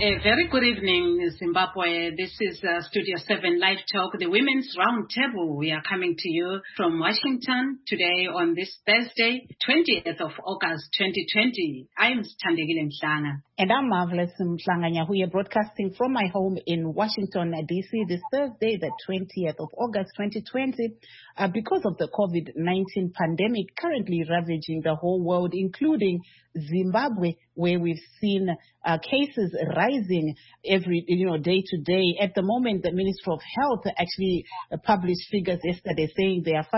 A very good evening, Zimbabwe. This is Studio 7 Live Talk, the Women's Roundtable. We are coming to you from Washington today on this Thursday, 20th of August, 2020. I'm Thandekile Mhlanga. And I'm Marvelous Mhlanga. We are broadcasting from my home in Washington, D.C. this Thursday, the 20th of August, 2020, because of the COVID-19 pandemic currently ravaging the whole world, including Zimbabwe, where we've seen cases rising every, day to day. At the moment, the Ministry of Health actually published figures yesterday saying there are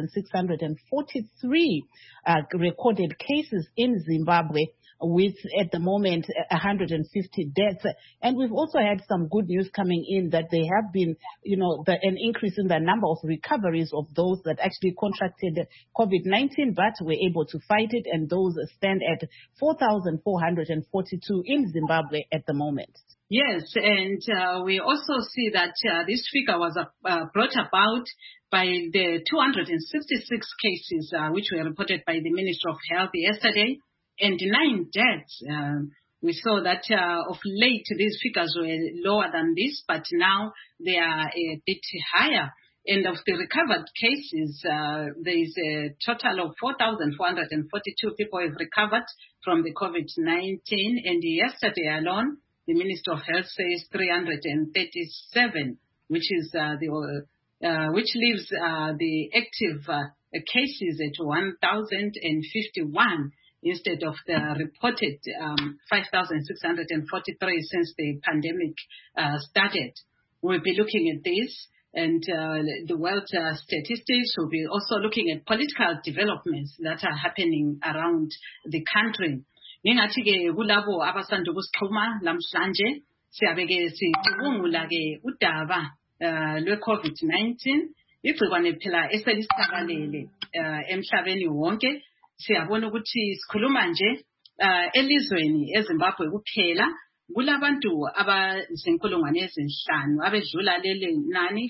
5,643 recorded cases in Zimbabwe, with at the moment 150 deaths. And we've also had some good news coming in that there have been, an increase in the number of recoveries of those that actually contracted COVID-19 but were able to fight it, and those stand at 4,442 in Zimbabwe at the moment. Yes, and we also see that this figure was brought about by the 266 cases which were reported by the Ministry of Health yesterday, and 9 deaths. We saw that of late these figures were lower than this, but now they are a bit higher. And of the recovered cases, there is a total of 4,442 people have recovered from the COVID-19. And yesterday alone, the Minister of Health says 337, which is which leaves the active cases at 1,051 instead of the reported 5,643 since the pandemic started. We'll be looking at this. And the world statistics will be also looking at political developments that are happening around the country. Ningathi-ke kulabo abasanda ukusixhuma lamhlanje siyabe-ke sicubungula-ke udaba lwe-COVID-19, igcikwane phela eselisisabalele emhlabeni wonke. Siyabona ukuthi sikhuluma nje elizweni eZimbabwe kuphela kulabantu abazinkulungwane ezinhlanu abedlula leli nani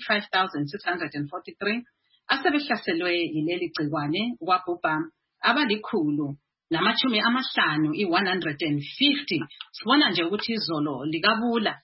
5,643 asebehlaselwe yileli gcikwane, kwabhubha abalikhulu namachumi amahlanu i-150. Sibona nje ukuthi izolo likabula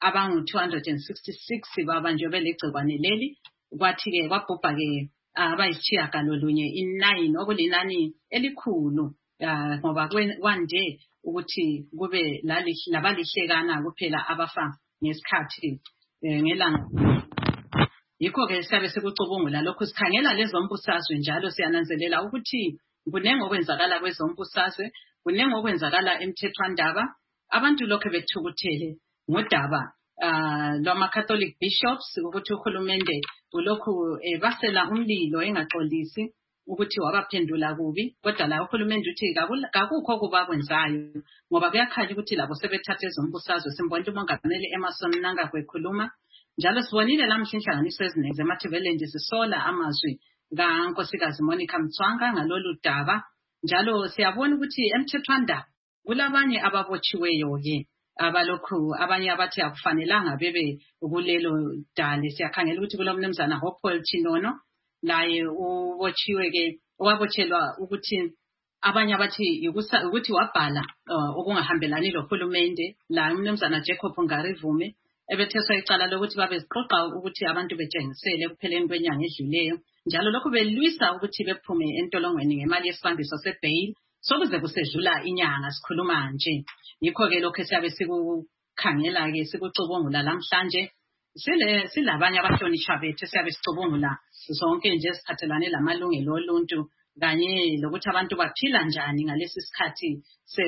abangu-266 babanjwe belegcikwane leli, kwathi-ke kwabhubha-ke abayisitshiyagalolunye i-9 okulinani elikhulu ngoba kwande ukuthi kube labalihlekana kuphela abafa ngesikhathi ngelanga. Yikho-ke siyabe sikucubungula lokhu, sikhangela lezombusazwe njalo siyananzelela ukuthi kunengi okwenzakala kwezombusazwe, kunengi okwenzakala emthethwandaba. Abantu lokhu bethukuthele ngodaba lwama-Catholic bishops ukuthi uhulumende ulokhu basela umlilo engaxolisi ukuthi wabaphendula kubi, kodwa la uhulumende uthi kakukho kubakwenzayo ngoba kuyakhala ukuthi labo sebethathe ezombusazwe. Simbonile umongameli Emerson Mnangagwa ekhuluma, njalo sibonile lamhla inhlanganiso eziningi zemathebeleni zisola amazwi kaNkosikazi Monica Mtswanga ngalolu daba. Njalo siyabona ukuthi emthethwandaba kulabanye ababotshiweyo-ke abalokhu, abanye abathi akufanelanga bebe kulelo dale. Siyakhangela ukuthi kulomnumzana Hopewell Chinono, laye ubotshiwe-ke, wabotshelwa ukuthi abanye abathi ukuthi wabhala okungahambelani lohulumende. La umnumzana Jacob Ngarivume ebetheswa icala lokuthi babeziqoqa ukuthi abantu betshengisele ekupheleni kwenyanga edluleyo, njalo lokhu belwisa ukuthi bephume entolongweni ngemali yesibambiso sebail sokuze kusedlula inyanga. Sikhuluma nje, yikho-ke lokhu siyabe sikukhangela-ke sikucubungula lamhlanje. Silabanye abahlonishwa bethu siyabe sicubungula zonke nje eziphathelane lamalungelo oluntu kanye lokuthi abantu baphila njani ngalesi sikhathi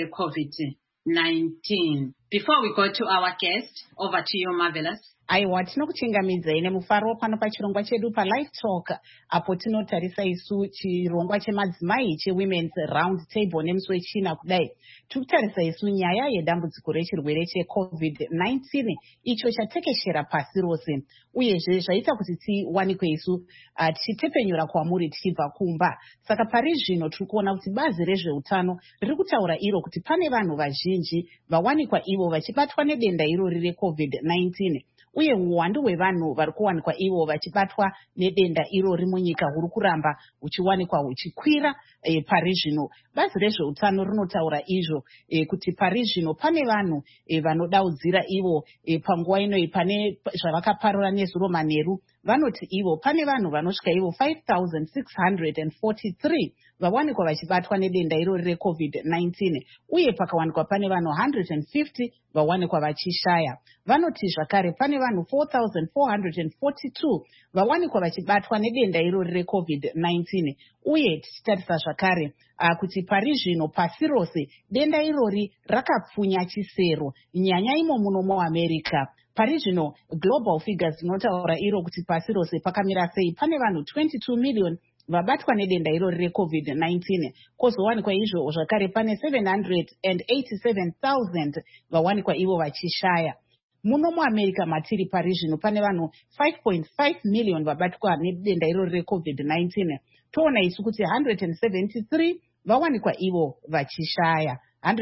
se-COVID-19. Before we go to our guest, over to you, Marvelous. Aiwa, tinokuchingamidza ine mufaro pano pachirongwa chedu paLive Talk, apo tinotarisa isu chirongwa chemadzimai cheWomen's Round Table nemusi wechina kudai. Tikutarisa isu nyaya yedambudziko rechirwere cheCovid-19 icho chatekeshera pasi rose, uyezve zvaita kuti tiwanikwe isu tichitepenyura kwamuri tichibva kumba. Saka pari zvino tiri kuona kuti bazi rezveutano riri kutaura iro kuti pane vanhu vazhinji vawanikwa ivo vachibatwa nedenda irori reCovid-19. uye uwandu hwevanhu vari kuwanikwa ivo vachibatwa nedenda irori munyika huri kuramba huchiwanikwa huchikwira pari zvino. Bazi rezveutano rinotaura izvo kuti pari zvino pane vanhu vanodaudzira ivo panguva inoi pane zvavakaparura nezuro manheru. Vanoti ivo pane vanhu vanosvika ivo 5,643 vawanikwa vachibatwa nedenda irori reCovid-19 uye pakawanikwa pane vanhu 150 vawanikwa vachishaya. Vanoti zvakare pane vanhu 4,442 vawanikwa vachibatwa nedenda irori reCovid-19 uye tichitarisa zvakare kuti pari zvino pasi rose denda irori rakapfunya chisero nyanya imo muno muAmerica. Pari zvino global figures dzinotaura iro kuti pasi rose pakamira sei. Pane vanhu 22 million vabatwa nedenda irori reCovid-19 kwozowanikwa izvo zvakare pane 787,000 vawanikwa ivo vachishaya. Muno muAmerica matiri pari zvino pane vanhu 5.5 million vabatwa nedenda irori reCovid-19. Toona isu kuti 173 vawanikwa ivo vachishaya,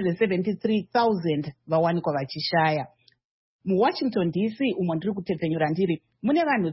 173,000 vawanikwa vachishaya. MuWashington DC umo ndiri kutepfenyura ndiri mune vanhu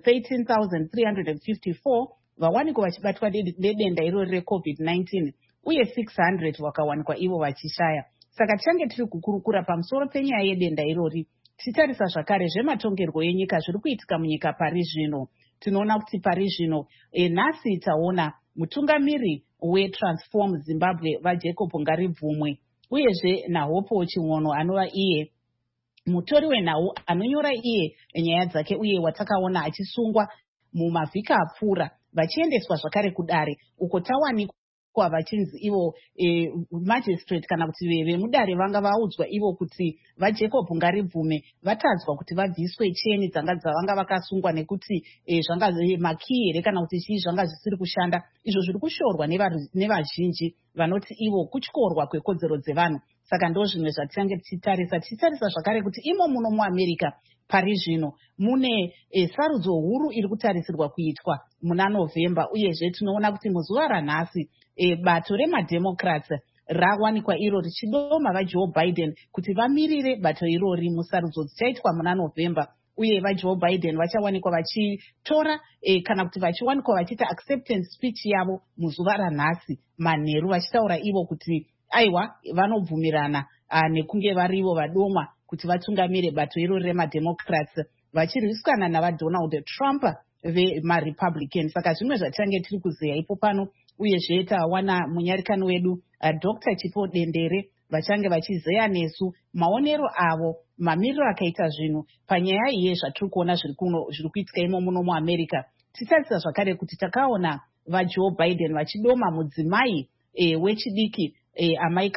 13,354 vawanikwa vachibatwa nedenda irori reCovid-19 uye 600 vakawanikwa ivo vachishaya. Saka tichange tiri kukurukura pamusoro penyaya yedenda irori tichitarisa zvakare zvematongerwo enyika zviri kuitika munyika pari zvino. Tinoona kuti pari zvino nhasi taona mutungamiri weTransform Zimbabwe vaJacob Ngaribvumwe uyezve naHopo Chimwono anova iye mutori wenhau anonyora iye nyaya dzake uye watakaona achisungwa mumavhiki apfuura vachiendeswa zvakare kudare uko tawanikwa vachinzi ivo magistrate kana kuti vemudare vanga vaudzwa ivo kuti vaJacob Ngaribvume vatadzwa kuti vabviswe cheni dzavanga vakasungwa nekuti zvanga makii here kana kuti chii zvanga zvisiri kushanda, izvo zviri kushorwa nevazhinji vanoti ivo kutyorwa kwekodzero dzevanhu. Saka ndo zvimwe zvatichange tichitarisa zvakare kuti imo muno muAmerica pari zvino mune sarudzo huru iri kutarisirwa kuitwa muna November uyezve tinoona kuti muzuva ranhasi bato remademocrats rawanikwa iro richidoma vaJoe Biden kuti vamirire bato irori musarudzo dzichaitwa muna November uye vaJoe Biden vachawanikwa vachitora kana kuti vachiwanikwa vachiita acceptance speech yavo muzuva ranhasi manheru vachitaura ivo kuti aiwa vanobvumirana nekunge varivo vadomwa kuti vatungamire bato irori remademocrats vachirwisikana navaDonald Trump vemaRepublican. Saka zvimwe zvatichange tiri kuzeya ipo pano uyezve tawana munyarikani wedu Dr. Chipo Dendere vachange vachizeya nesu maonero avo mamiriro akaita zvinhu panyaya iye zvatiri kuona zviri kuitika imo muno muAmerica. Titarisa zvakare kuti takaona vaJoe Biden vachidoma mudzimai wechidiki amai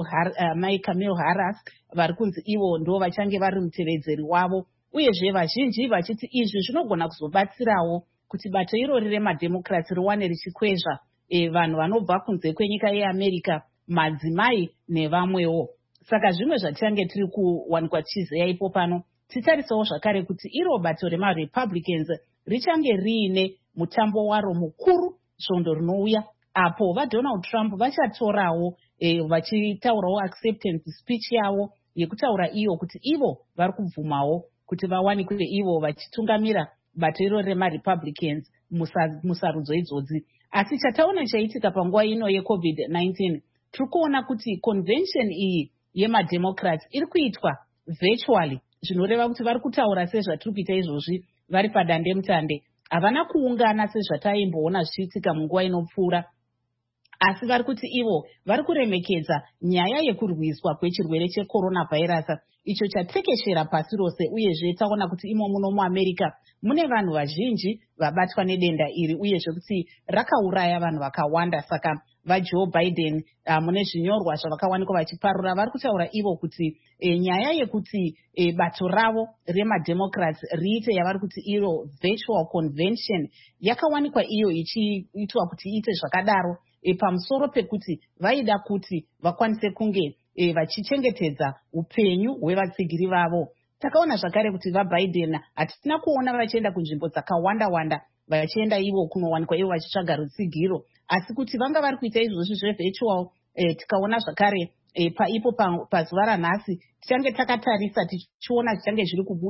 Kamala Harris vari kunzi ivo ndo vachange vari mutevedzeri wavo uyezve vazhinji vachiti izvi zvinogona kuzobatsirawo kuti bato irori remademocrats riwane richikwezva vanhu vanobva kunze kwenyika yeAmerica, madzimai nevamwewo. Saka zvimwe zvatichange tiri kuwanikwa tichizeya ipo pano titarisawo zvakare kuti iro bato remaRepublicans richange riine mutambo waro mukuru svondo rinouya apo vaDonald Trump vachatorawo vachitaurawo acceptance speech yavo yekutaura iyo kuti ivo vari kubvumawo kuti vawanikwe ivo vachitungamira bato iro remaRepublicans musarudzo idzodzi. Asi chataona chaitika panguva ino yeCovid-19 tiri kuona kuti convention iyi yemademocrats iri kuitwa virtually, zvinoreva kuti vari kutaura sezvatiri kuita izvozvi vari padandemutande. Havana kuungana sezvataimboona zvichiitika munguva inopfuura, asi vari kuti ivo vari kuremekedza nyaya yekurwiswa kwechirwere cheCoronavirus icho chatekeshera pasi rose uyezve taona kuti imo muno muAmerica mune vanhu vazhinji vabatwa nedenda iri uyezve kuti rakauraya vanhu vakawanda. Saka vaJoe Biden mune zvinyorwa zvavakawanikwa vachiparura vari kutaura ivo kuti nyaya yekuti bato ravo remademocrats riite yavari kuti iro virtual convention yakawanikwa iyo ichiitwa kuti iite zvakadaro pamusoro pekuti vaida kuti vakwanise kunge vachichengetedza upenyu hwevatsigiri vavo. Takaona zvakare kuti vaBiden hatina kuona vachienda kunzvimbo dzakawanda vachienda ivo kunowanikwa ivo vachitsvaga rutsigiro, asi kuti vanga vari kuita izvozvi zvevirtual. Tikaona zvakare paipo pazuva ranhasi tichange takatarisa tichiona zvichange zviri kubuda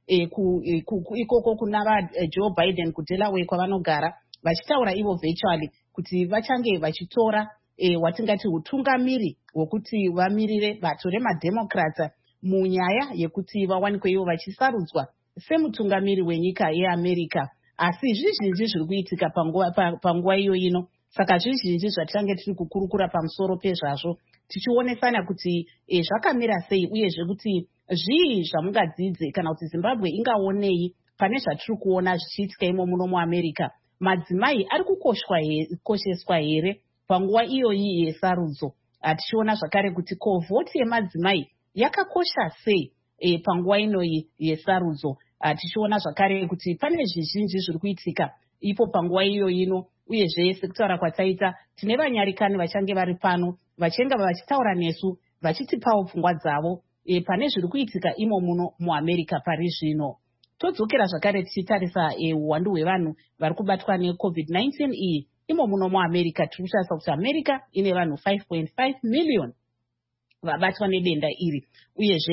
ikoko kuna Joe Biden kuDelaware kwavanogara, vachitaura ivo virtually kuti vachange vachitora watingati utungamiri hwokuti vamirire bato remademocrats munyaya yekuti vawanikwe ivo vachisarudzwa semutungamiri wenyika yeAmerica. Asi zvizhinji zviri kuitika panguva iyo ino, saka zvizhinji zvatichange tiri kukurukura pamusoro pezvazvo, tichionesana kuti zvakamira sei, uyezve kuti zvii zvamungadzidze kana kuti Zimbabwe ingaonei pane zvatiri kuona zvichiitika imo muno muAmerica. Madzimai ari kukosheswa here panguva iyoyi yesarudzo? Tichiona zvakare kuti vhoti yemadzimai yakakosha sei panguva inoyi yesarudzo. Tichiona zvakare kuti pane zvizhinji zviri kuitika ipo panguva iyo ino, uyezve sekutaura kwataita tine vanyarikani vachange vari pano vachenga vachitaura nesu vachitipawo pfungwa dzavo pane zviri kuitika imo muno muAmerica pari zvino. Todzokera zvakare tichitarisa uwandu hwevanhu vari kubatwa neCovid-19 iyi imo muno muAmerica. Tiri kutarisa kuti America ine vanhu 5.5 million vabatwa nedenda iri, uyezve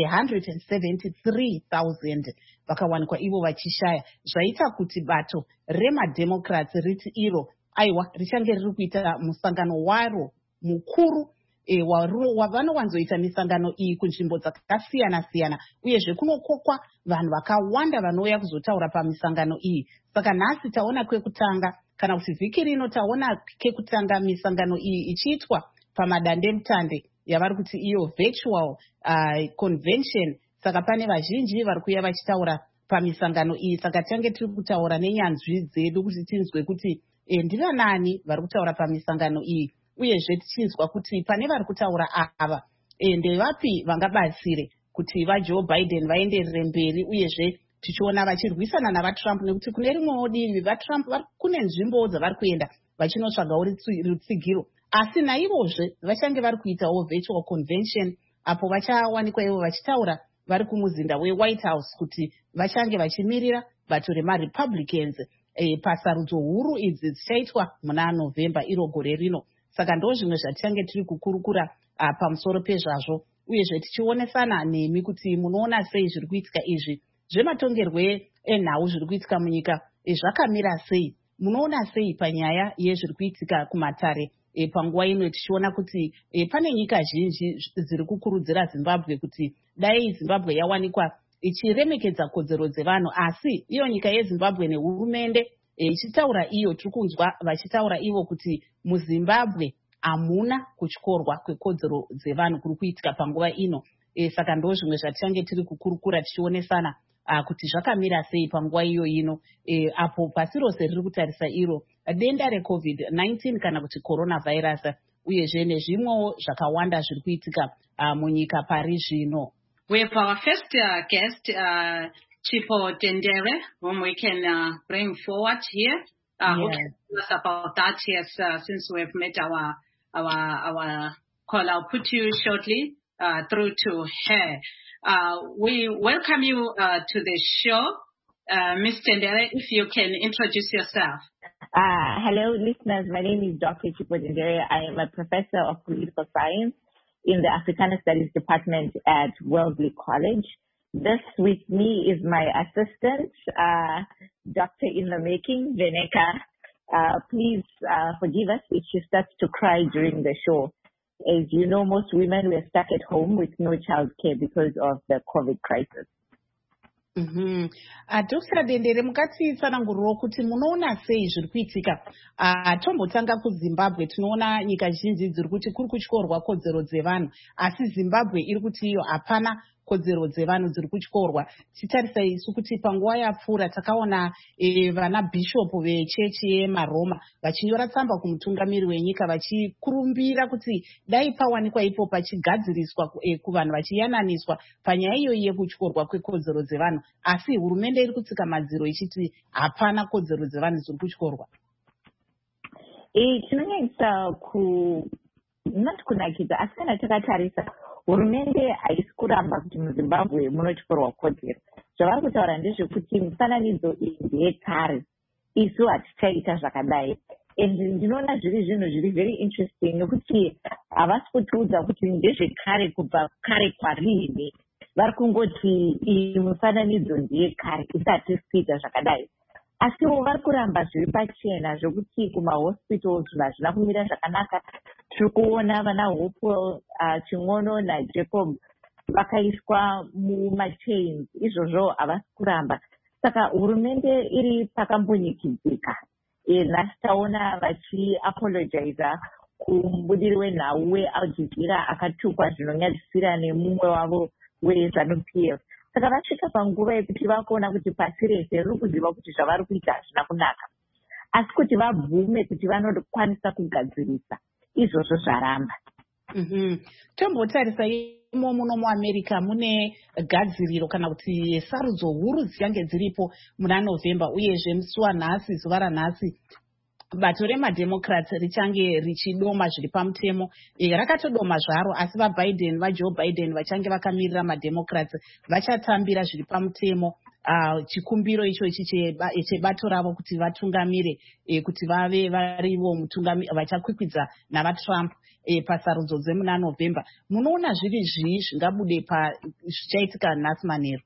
173,000 vakawanikwa ivo vachishaya, zvaita kuti bato remademocrats riti iro aiwa richange riri kuita musangano waro mukuru wavanowanzoita misangano iyi kunzvimbo dzakasiyana-siyana, uyezve kunokokwa vanhu vakawanda vanouya kuzotaura pamisangano iyi. Saka nhasi taona kwekutanga kana kuti vhiki rino taona kekutanga misangano iyi ichiitwa pamadandemutande yavari kuti iyo virtual convention. Saka pane vazhinji vari kuya vachitaura pamisangano iyi, saka tange tiri kutaura nenyanzvi dzedu kuti tinzwe kuti ndivanani vari kutaura pamisangano iyi, uyezve tichinzwa kuti pane vari kutaura ava ndevapi vangabatsire kuti vaJoe Biden vaenderere mberi, uyezve tichiona vachirwisana navaTrump, nekuti kune rimwewo divi vaTrump kune nzvimbo dzavari kuenda vachinotsvagawo rutsigiro, asi naivozve vachange vari kuitawo virtual convention apo vachawanikwa ivo vachitaura vari kumuzinda weWhite House kuti vachange vachimirira bato remaRepublicans pasarudzo huru idzi dzichaitwa muna November iro gore rino. Saka ndo zvimwe zvatichange tiri kukurukura pamusoro pezvazvo, uyezve tichionesana nemi kuti munoona sei zviri kuitika izvi zvematongerwe enhau zviri kuitika munyika zvakamira sei, munoona sei panyaya yezviri kuitika kumatare panguva ino, tichiona kuti pane nyika zhinji dziri kukurudzira Zimbabwe kuti dai Zimbabwe yawanikwa ichiremekedza kodzero dzevanhu, asi iyo nyika yeZimbabwe nehurumende ichitaura iyo, tiri kunzwa vachitaura ivo kuti muZimbabwe hamuna kutyorwa kwekodzero dzevanhu kuri kuitika panguva ino. Saka ndo zvimwe zvatichange tiri kukurukura tichionesana kuti zvakamira sei panguva iyo ino, apo pasi rose riri kutarisa iro denda reCovid-19 kana kuti coronavirus, uyezve nezvimwewo zvakawanda zviri kuitika munyika pari zvino. We have our first guest, Chipo Tendere, whom we can bring forward here. Who can tell us about that? Yes, since we have met our call, I'll put you shortly through to her. We welcome you to the show, Ms. Tendere. If you can introduce yourself. Hello, listeners. My name is Dr. Chipo Tendere. I am a professor of political science in the Africana Studies Department at Wellesley College. This with me is my assistant, Doctor in the making, Veneka. Please forgive us if she starts to cry during the show. As you know, most women were stuck at home with no child care because of the COVID crisis. Dr. Dendere, mukatitsanangurirawo kuti munoona sei zviri kuitika. Tombotanga kuZimbabwe, tinoona nyika zhinji dziri kuti kuri kutyorwa kodzero dzevanhu, asi Zimbabwe iri kuti iyo hapana kodzero dzevanhu dziri kutyorwa. Titarisa isu kuti panguva yapfuura takaona vana bhishopu vechechi yemaroma vachinyora tsamba kumutungamiri wenyika vachikurumbira kuti dai pawanikwa ipo pachigadziriswa kuvanhu vachiyananiswa panyaya iyoyi yekutyorwa kwekodzero dzevanhu, asi hurumende iri kutsika madziro ichiti hapana kodzero dzevanhu dziri kutyorwa. Chinonyanyisa not kunakidza, asi kana takatarisa hurumende haisi kuramba kuti muZimbabwe munotyorwa kodzero. Zvavari kutaura ndezvekuti mifananidzo iyi ndeyekare, isu hatichaita zvakadai. And ndinoona zviri zvinhu zviri very interesting nekuti havasi kutiudza kuti ndezvekare kubva kare kwarini. vari kungoti iyi mufananidzo ndeyekare isati kuita zvakadai. Asiwo vari kuramba zviri pachena zvokuti kumahospitals zvinhu hazvina kumira zvakanaka. Tiri kuona vana Hopewell Ching'ono naJacob vakaiswa mumachains, izvozvo havasi kuramba. Saka hurumende iri pakambunyikidzika. Nhasi taona vachiapologiza kumubudiri wenhau weAl Jazeera akatukwa zvinonyadzisira nemumwe wavo weZANU-PF. Saka vasvika panguva yekuti vakuona kuti pasi rese riri kuziva kuti zvavari kuita hazvina kunaka, asi kuti vabvume kuti vanokwanisa kugadzirisa, izvozvo zvaramba. Tombotarisa imo muno muAmerica mune gadziriro kana kuti sarudzo huru dzichange dziripo muna November, uyezve musi wanhasi, zuva ranhasi, bato remademocrats richange richidoma zviri pamutemo. Rakatodoma zvaro, asi vaJoe Biden vachange vakamirira mademocrats vachatambira zviri pamutemo chikumbiro ichochi chebato ravo kuti vatungamire, kuti vave varivo vachakwikwidza navaTrump pasarudzo dzemuna November. Munoona zviri zvii zvingabude zvichaitika nhasi manheru?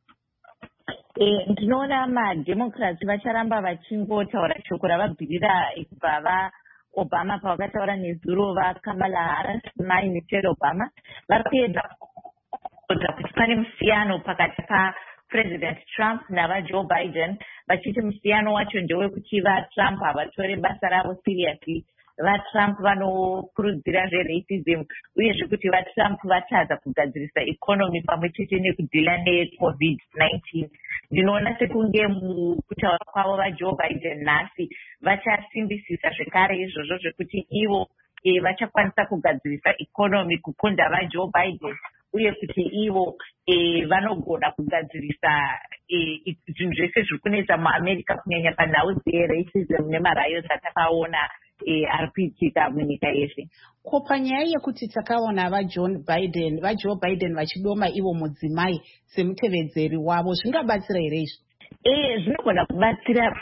Ndinoona mademocrats vacharamba vachingotaura shoko ravabvirira kubva vaObama pavakataura nezuro vaKamala Harris naMichelle Obama. Vari kuedza kuti pane musiyano pakati paPresident Trump navaJoe Biden, vachiti musiyano wacho ndewekuti vaTrump havatore basa ravo seriously. VaTrump vanokurudzira zveRacism, uyezve kuti vaTrump vatadza kugadzirisa ikonomi pamwe chete nekudhila neCovid-19. Ndinoona sekunge mukutaura kwavo vaJoe Biden nhasi vachasimbisisa zvekare izvozvo zvekuti ivo vachakwanisa kugadzirisa ikonomi kukunda vaJoe Biden, uye kuti ivo vanogona kugadzirisa zvinhu zvese zviri kunetsa muAmerica, kunyanya panhau dzeRacism nemarayoti atakaona ari kuitika munyika yese. Ko panyaya yekuti takaona vaJoe Biden vachidoma ivo mudzimai semutevedzeri wavo, zvingabatsira here izvi? Zvinogona kubatsira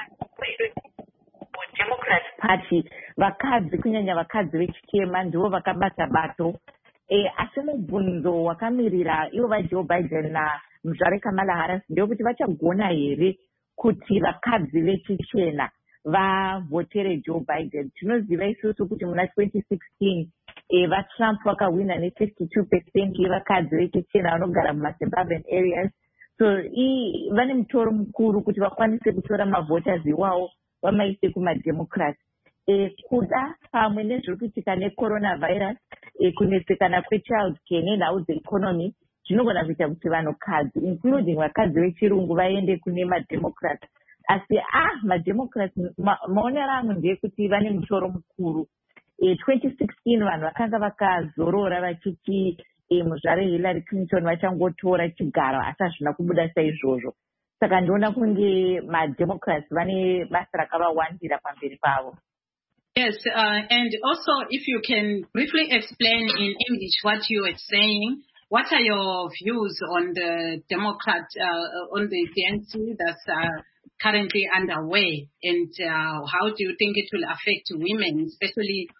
Democrat Party. Vakadzi, kunyanya vakadzi vechitema, ndivo vakabata bato. Asi mubvunzo wakamirira ivo vaJoe Biden namuzvare Kamala Harris ndewekuti vachagona here kuti vakadzi vechichena vavhotere Joe Biden. Tinoziva isusu kuti muna 2016 vaTrump vakawina ne52% yevakadzi vechichena vanogara mumasuburban areas. So vane mutoro mukuru kuti vakwanise kutora mavoters iwawo vamaise kumademocrats. Kuda pamwe nezviri kuitika necoronavirus, kunesekana kwechild care nenhau dzeeconomy, zvinogona kuita kuti vanhukadzi including vakadzi vechirungu vaende kune mademocrats. Asi mademocrats maonero angu ndeyekuti vane mutoro mukuru. 2016 vanhu vakanga vakazorora vachiti muzvare Hillary Clinton vachangotora chigaro, asi hazvina kubuda saizvozvo. Saka ndinoona kunge mademocrats vane basa rakavawandira pamberi pavo. Yes, and also if you can briefly explain in English what you were saying, what are your views on the Democrat, on the DNC that's currently underway, and how do you think it will affect women, especially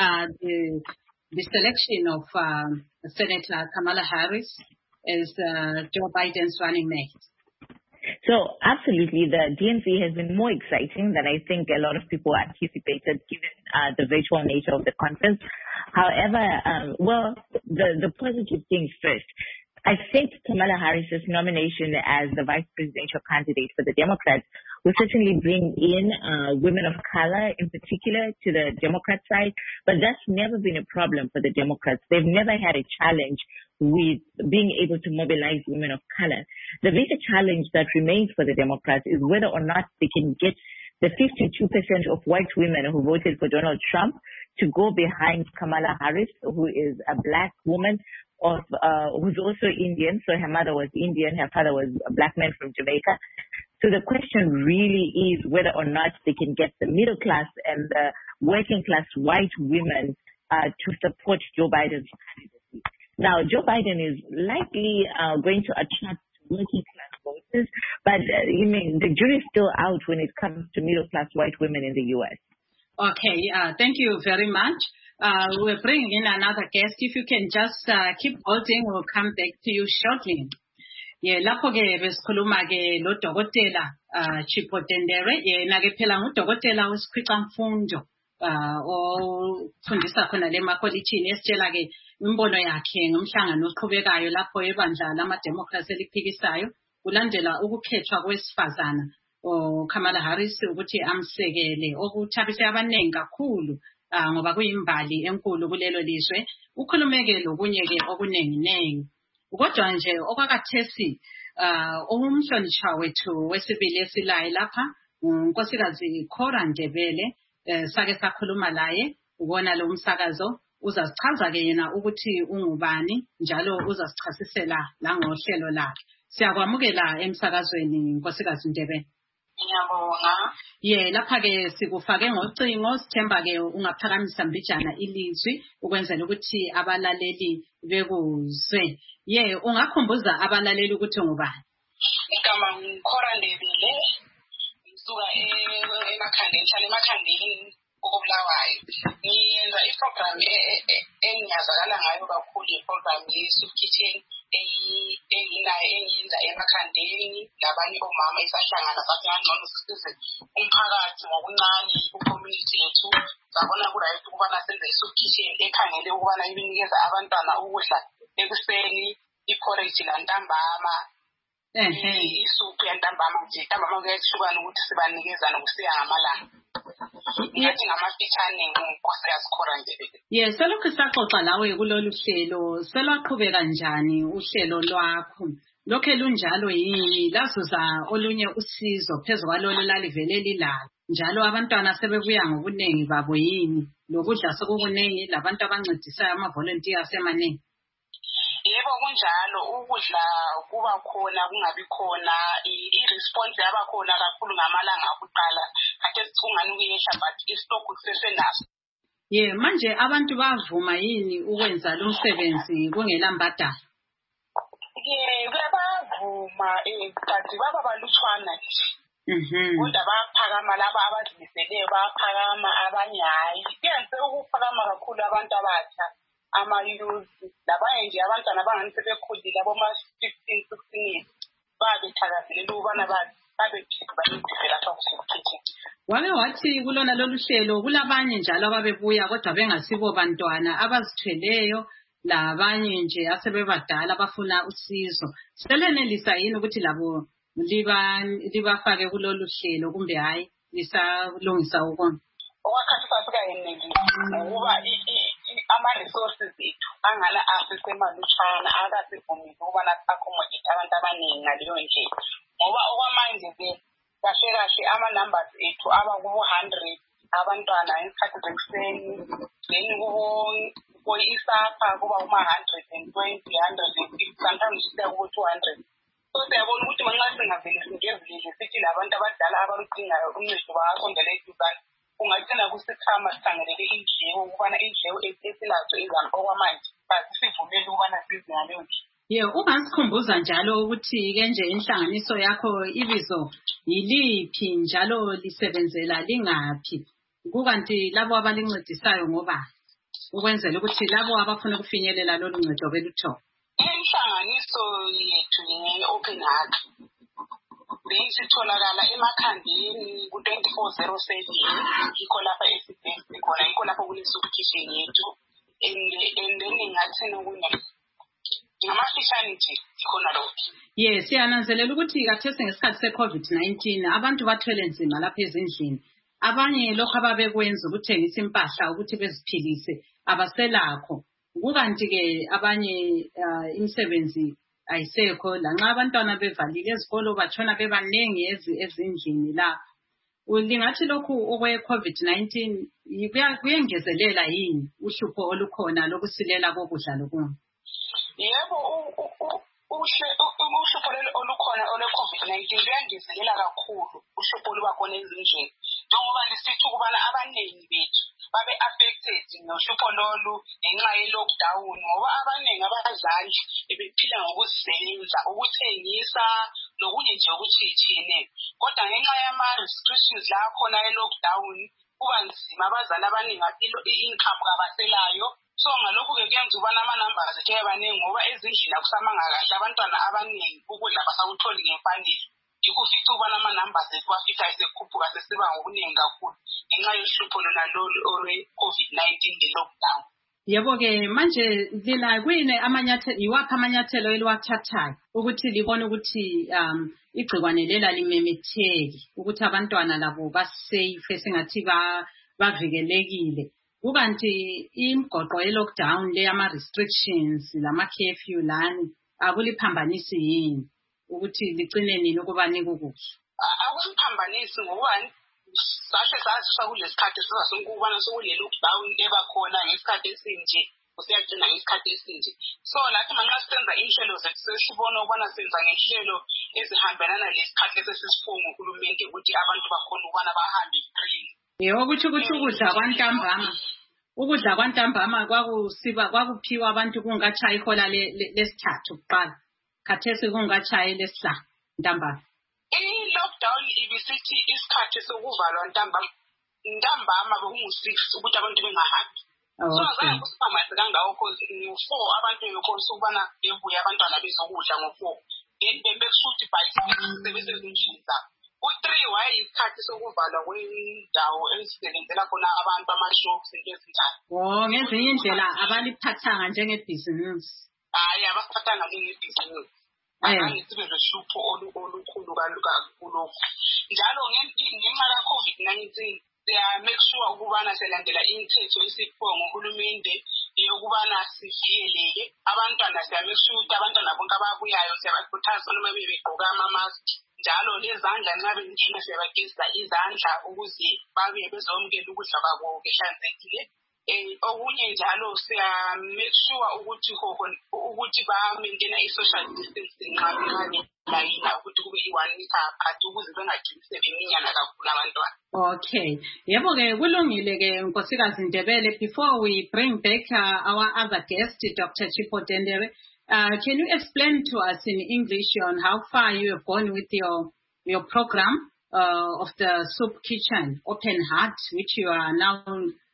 the selection of Senator Kamala Harris as Joe Biden's running mate? So absolutely, the DNC has been more exciting than I think a lot of people anticipated, given the virtual nature of the conference. However, the positive things first. I think Kamala Harris's nomination as the vice presidential candidate for the Democrats will certainly bring in women of color in particular to the Democrat side, but that's never been a problem for the Democrats. They've never had a challenge with being able to mobilize women of color. The bigger challenge that remains for the Democrats is whether or not they can get the 52% of white women who voted for Donald Trump to go behind Kamala Harris, who is a black woman who's also Indian. So her mother was Indian, her father was a black man from Jamaica. So the question really is whether or not they can get the middle class and the working class white women to support Joe Biden's candidacy. Now, Joe Biden is likely going to attract working class voters, but the jury is still out when it comes to middle class white women in the U.S. Okay, thank you very much. We're bringing in another guest. If you can just keep holding, we'll come back to you shortly. lapho ke besikhuluma ke lo dokotela Chipotendere yena ke phela ngudokotela wesikhwicamfundo ofundisa khona le makolitshini esitshela ke imbono yakhe ngomhlangano oqhubekayo lapho ebandla lama-democracy eliphikisayo kulandela ukukhethwa kwesifazana Kamala Harris ukuthi amsekele okuthabise abaningi kakhulu ngoba kuyimbali enkulu kulelo lizwe ukhulumeke lokunye ke okuningi kodwa nje okwakathesi umhlonishwa wethu wesibili esilayo lapha unkosikazi Cora Ndebele sake sakhuluma laye ubona lo umsakazo uzasichaza ke yena ukuthi ungubani njalo uzasichasisela la ngohlelo lakhe siyakwamukela emsakazweni nkosikazi Ndebele. Ngiyabonga. Lapha ke sikufake ngocingo sithemba ke ungaphakamisa mbijana ilizwi ukwenzela ukuthi abalaleli bekuzwe. Ungakhumbuza abalaleli ukuthi ngubani? Igama ngikora Ndebele. Ngisuka eMakhandeni, ngihlala eMakhandeni koBulawayo. Ngiyenza iprogram engiyazakala ngayo kakhulu iprogram ye-Soup Kitchen engiyenza eMakhandeni labanye omama isahlangana ngcono sisize umphakathi ngokuncane ku-community yethu. Sabona ku-right ukubana senze i-Soup Kitchen ekhangele ukubana ibinikeza abantwana ukudla ekuseni, iporridge lantambama. Isuphu yantambama nje ntambama kuyahlukana ukuthi sibanikeza nokusiya ngamalanga. Ngathi ngamafitshane nkosikazi Cora Ndebele. Selokhu saxoxa lawe kulolu hlelo selwaqhubeka njani uhlelo lwakho? Lokho lunjalo yini lazuza olunye usizo phezulu kwalolo lalivele lilalo njalo abantwana sebebuya ngobuningi babo yini lokudla sokukuningi labantu abancedisayo ama-volunteers emaningi? Yebo kunjalo ukudla kuba khona kungabi khona i-response yaba khona kakhulu ngamalanga akuqala kade sicungana ukuyehla but istock sisesenaso. Manje abantu bavuma yini ukwenza lo msebenzi kungela mbadalo? Kuyabavuma but baba balutshwana nje. Kodwa bayaphakama laba abazimiseleyo bayaphakama abanye hayi. Kuyenze ukuphakama kakhulu abantu abatsha ama-youth labanye nje abantwana abangani sebekhulile aboma-15, 16 years babethakazelela ukubana babephika bayidive lapha ku-Soup Kitchen. Wake wathi kulona lolu hlelo kulabanye njalo ababebuya kodwa bengasibo bantwana abazithweleyo labanye nje asebebadala abafuna usizo. Selenelisa yini ukuthi labo libafake kulolu hlelo kumbe hayi lisalungisa ukona? Okwakhathisa sikayenelisa ngoba ama-resources ethu angala asisemalutshwana akasivumile ukubana accommodate abantu abaningi ngaleyo ndlela ngoba okwamanje kahle ama-numbers ethu aba kubo-100 abantwana ngesikhathi zekuseni then kubo isapha kuba kuma-120, 150 sometimes siya kubo-200. So siyabona ukuthi manxa singavele singezelile sithi labantu abadala abaludingayo uncedo bangasondela eduzane ungagcina kusikhama sikhangelele indleko ukubana indleko esilazo ezami okwamanje sivumele ukubana size ngaleyo ndlela. Ungasikhumbuza njalo ukuthi-ke nje inhlanganiso yakho ibizo yiliphi njalo lisebenzela lingaphi kukanti labo abalincedisayo ngobani ukwenzela ukuthi labo abafuna ukufinyelela lolu ncedo beluthola? Inhlanganiso yethu ye-Open Heart sitholakala eMakhandeni ku-2407 yikho lapha esibhedlela khona yikho lapho kule-Soup Kitchen yethu and then ngathini okunye ngamafishane nje khona lokho. Siyananzelela ukuthi kathesi ngesikhathi se-COVID-19 abantu bathwele nzima lapha ezindlini. Abanye lokho ababekwenza ukuthengisa impahla ukuthi beziphilise abaselakho. Kukanti-ke abanye imisebenzi ayisekho lanxa abantwana bevalile ezikolo batshona bebaningi ezindlini la. Lingathi lokhu okwe-COVID-19 kuyengezelela yini uhlupho olukhona lokusilela kokudla lokunye? Yebo uhlupho olukhona ole-COVID-19 luyangezelela kakhulu uhlupho olubakhona ezindlini njengoba lisithi ukubana abaningi bethu babe-affected nohlupho lolu ngenxa ye-lockdown ngoba abaningi abazali bebephila ngokuzisebenza ukuthengisa nokunye nje okuthiyetshiyeneyo kodwa ngenxa yama-restrictions la khona e-lockdown kuba nzima abazali abaningi i-income kabaselayo So ngalokho-ke kuyenza ukubana ama-numbers ethu abaningi ngoba ezindlini akusamanga kahle abantwana abaningi ukudla basakutholi ngemfanelo. Yikho fithi ukubana ama-numbers ethu afika esekhuphuka sesiba ngokuningi kakhulu ngenxa yohlupho lona lolu olwe-COVID-19 le-lockdown. Yebo-ke manje lina kuyini iwaphi amanyathelo eliwathathayo ukuthi libone ukuthi igcikwane lela limemetheki ukuthi abantwana labo basafe esingathi bavikelekile? Kukanti imigoqo ye-lockdown le ama-restrictions lama-curfew lani akuliphambanisi yini ukuthi ligcine nini ukubanika ukudla? Akusiphambanisi ngokubani sahle saziswa kulesi sikhathi sizasonke ukubana sekule-lockdown ebakhona ngesikhathi esinje usiyagcina ngesikhathi esinje. So lathi manxa sisenza inhlelo zethu sesibona ukubana senza ngenhlelo ezihambelana lesikhathi esesisiphiwe nguhulumende ukuthi abantu bakhona ukubana bahambe free. Yebo, kuthi ukudla kwantambama kwakuphiwa abantu kungakatshayi ihola lesithathu kuqala, khathesi kungakatshayi lesihlanu ntambama. I-lockdown ibisithi isikhathi sokuvalwa ntambama bekungu-6 ukuthi abantu bengahambi. So azange kusiphambanise kangawo because ngo-4 abantu bekholisa ukubana bebuye abantwana bezokudla ngo-4 then bekushuthi by 6 sebesezindlini zabo. U-3 wayeyisikhathi sokuvalwa kwendawo ezisebenzela khona abantu ama-shops into ezinjalo. Ngezinye indlela abaliphathanga njengebhizinisi. Hayi, abasiphathanga njengebhizinisi. Azange sibe lohlupho olukhulu kakhulu. Njalo ngenxa ka-COVID-19 make sure ukubana silandela imithetho esiphiwe nguhulumende yokubana sivikeleke abantwana. Make sure ukuthi abantwana bonke ababuyayo siyabakhuthaza noma begqoka ama-mask. Njalo lezandla nxa bengena siyabageza izandla ukuze babuye bezomukela ukudla kwabo ehlanzekile. Okunye njalo siya-make sure ukuthi ba-maintaina i-social distancing nxa belayina ukuthi kube i-1 meter apart ukuze bengagcini sebeminyana kakhulu abantwana. Okay. Yebo-ke kulungile-ke Nkosikazi Ndebele. Before we bring back our other guest, Dr. Chipotendere, can you explain to us in English on how far you have gone with your program of the Soup Kitchen Open Heart, which you are now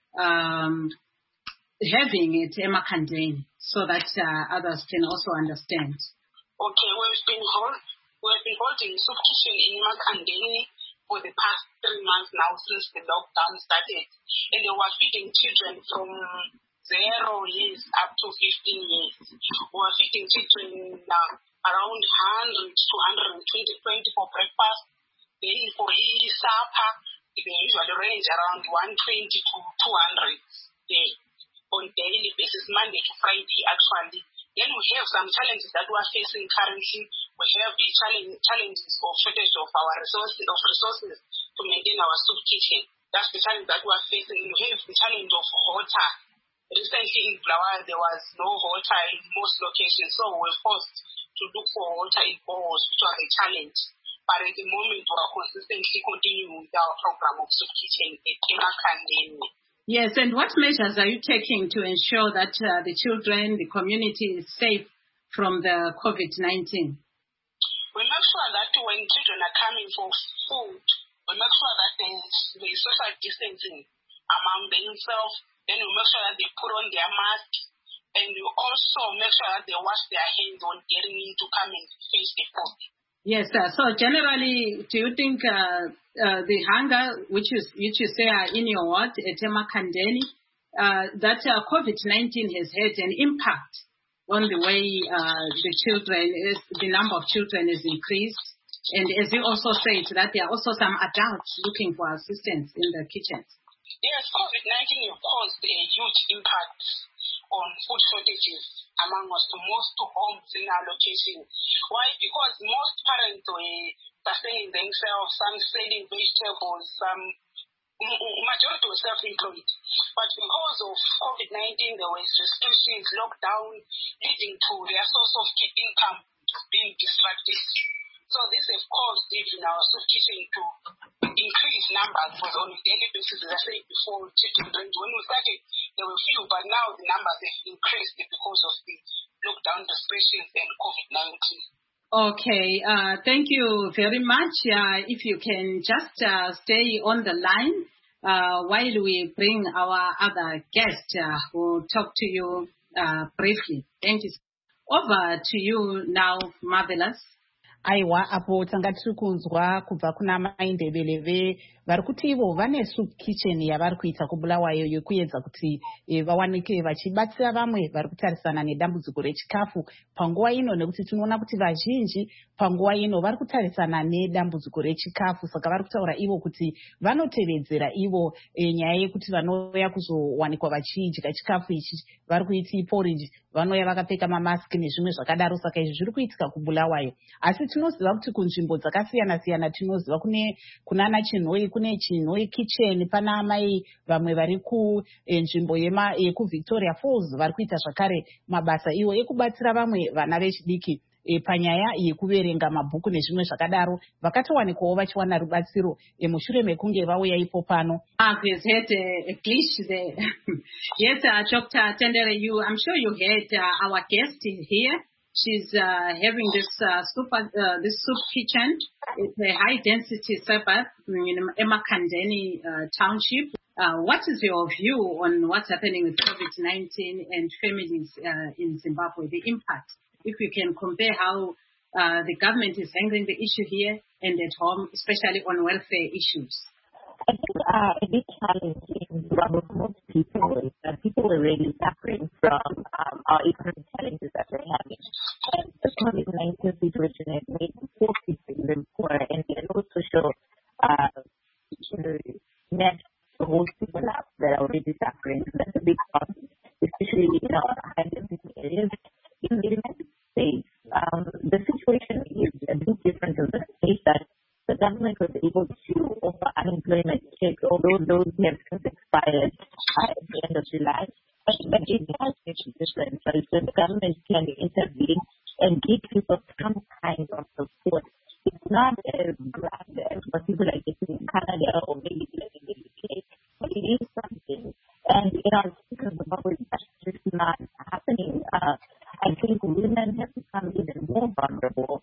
having at eMakhandeni, so that others can also understand? Okay, we've been holding Soup Kitchen in eMakhandeni for the past 3 months now since the lockdown started, and they were feeding children from 0 years up to 15 years. We were feeding children around 100 to 120 for breakfast. Then for supper, they usually range around 120 to 200 on daily basis, Monday to Friday actually. Then we have some challenges that we are facing currently. We have the challenges of shortage of our resources to maintain our soup kitchen. That's the challenge that we are facing. We have the challenge of water. Recently in Bulawayo, there was no water in most locations, so we were forced to look for water in boreholes, which was a challenge. But at the moment, we are consistently continuing with our program of soup kitchen at eMakhandeni. Yes, and what measures are you taking to ensure that the children, the community is safe from the COVID-19? We make sure that when children are coming for food, we make sure that there is social distancing among themselves. Then we make sure that they put on their mask, and we also make sure that they wash their hands on getting in to come and fetch the food. Yes, so generally, do you think the hunger, which you say are in your ward at eMakhandeni, that COVID-19 has had an impact on the way the number of children is increased, and as you also said, that there are also some adults looking for assistance in the kitchens? Yes, COVID-19 has caused a huge impact on food shortages among us, to most homes in our location. Why? Because most parents were sustaining themselves, some selling vegetables, some majority were self-employed. But because of COVID-19, there was restrictions, lockdown, leading to their source of income being disrupted. So this has caused even our soup kitchen to increase numbers, because on a daily basis, as I said before, when we started, there were few, but now the numbers have increased because of the lockdown restrictions and COVID-19. Okay, thank you very much. If you can just stay on the line, while we bring our other guest who will talk to you briefly. Thank you. Over to you now, Marvelous. Aiwa, apo tanga tiri kunzwa kubva kuna mai Ndebele vari kuti ivo vane soup kitchen yavari kuita kuBulawayo yekuedza kuti vawanike vachibatsira vamwe vari kutarisana nedambudziko rechikafu panguva ino, nekuti tinoona kuti vazhinji panguva ino vari kutarisana nedambudziko rechikafu. Saka vari kutaura ivo kuti vanotevedzera ivo nyaya yekuti vanouya kuzowanikwa vachidya chikafu ichi vari kuiti porridge, vanouya vakapfeka mamaski nezvimwe zvakadaro. Saka izvi zviri kuitika kuBulawayo, asi tinoziva kuti kunzvimbo dzakasiyana siyana tinoziva kunana Chinhoi, kune Chinhoi kitchen, pana mai vamwe vari kunzvimbo yekuVictoria Falls vari kuita zvakare mabasa iwo ekubatsira vamwe vana vechidiki panyaya yekuverenga mabhuku nezvimwe zvakadaro, vakatowanikwawo vachiwana rubatsiro mushure mekunge vauya ipo pano. We've heard a glitch there. Yes, Dr. Tendere, I'm sure you heard our guest here. She's having this soup kitchen. It's a high-density suburb in Emakhandeni township. What is your view on what's happening with COVID-19 and families in Zimbabwe, the impact? If you can compare how the government is handling the issue here and at home, especially on welfare issues. I think a big challenge in Zimbabwe for most people is that people are really suffering from our economic challenges that we're having. And the COVID-19 situation has made poor people even poorer, and there are no social net to hold people up that are already suffering. So that's a big problem, especially in our high-density areas. In the United States, the situation is a bit different in the case that the government was able to offer unemployment checks, although those have since expired at the end of July. But it does make a difference, right? So the government can intervene and give people some kind of support. It's not as grand as what people are getting in Canada or maybe in the UK, but it is something. And because Zimbabwe is just not happening, I think women have become even more vulnerable.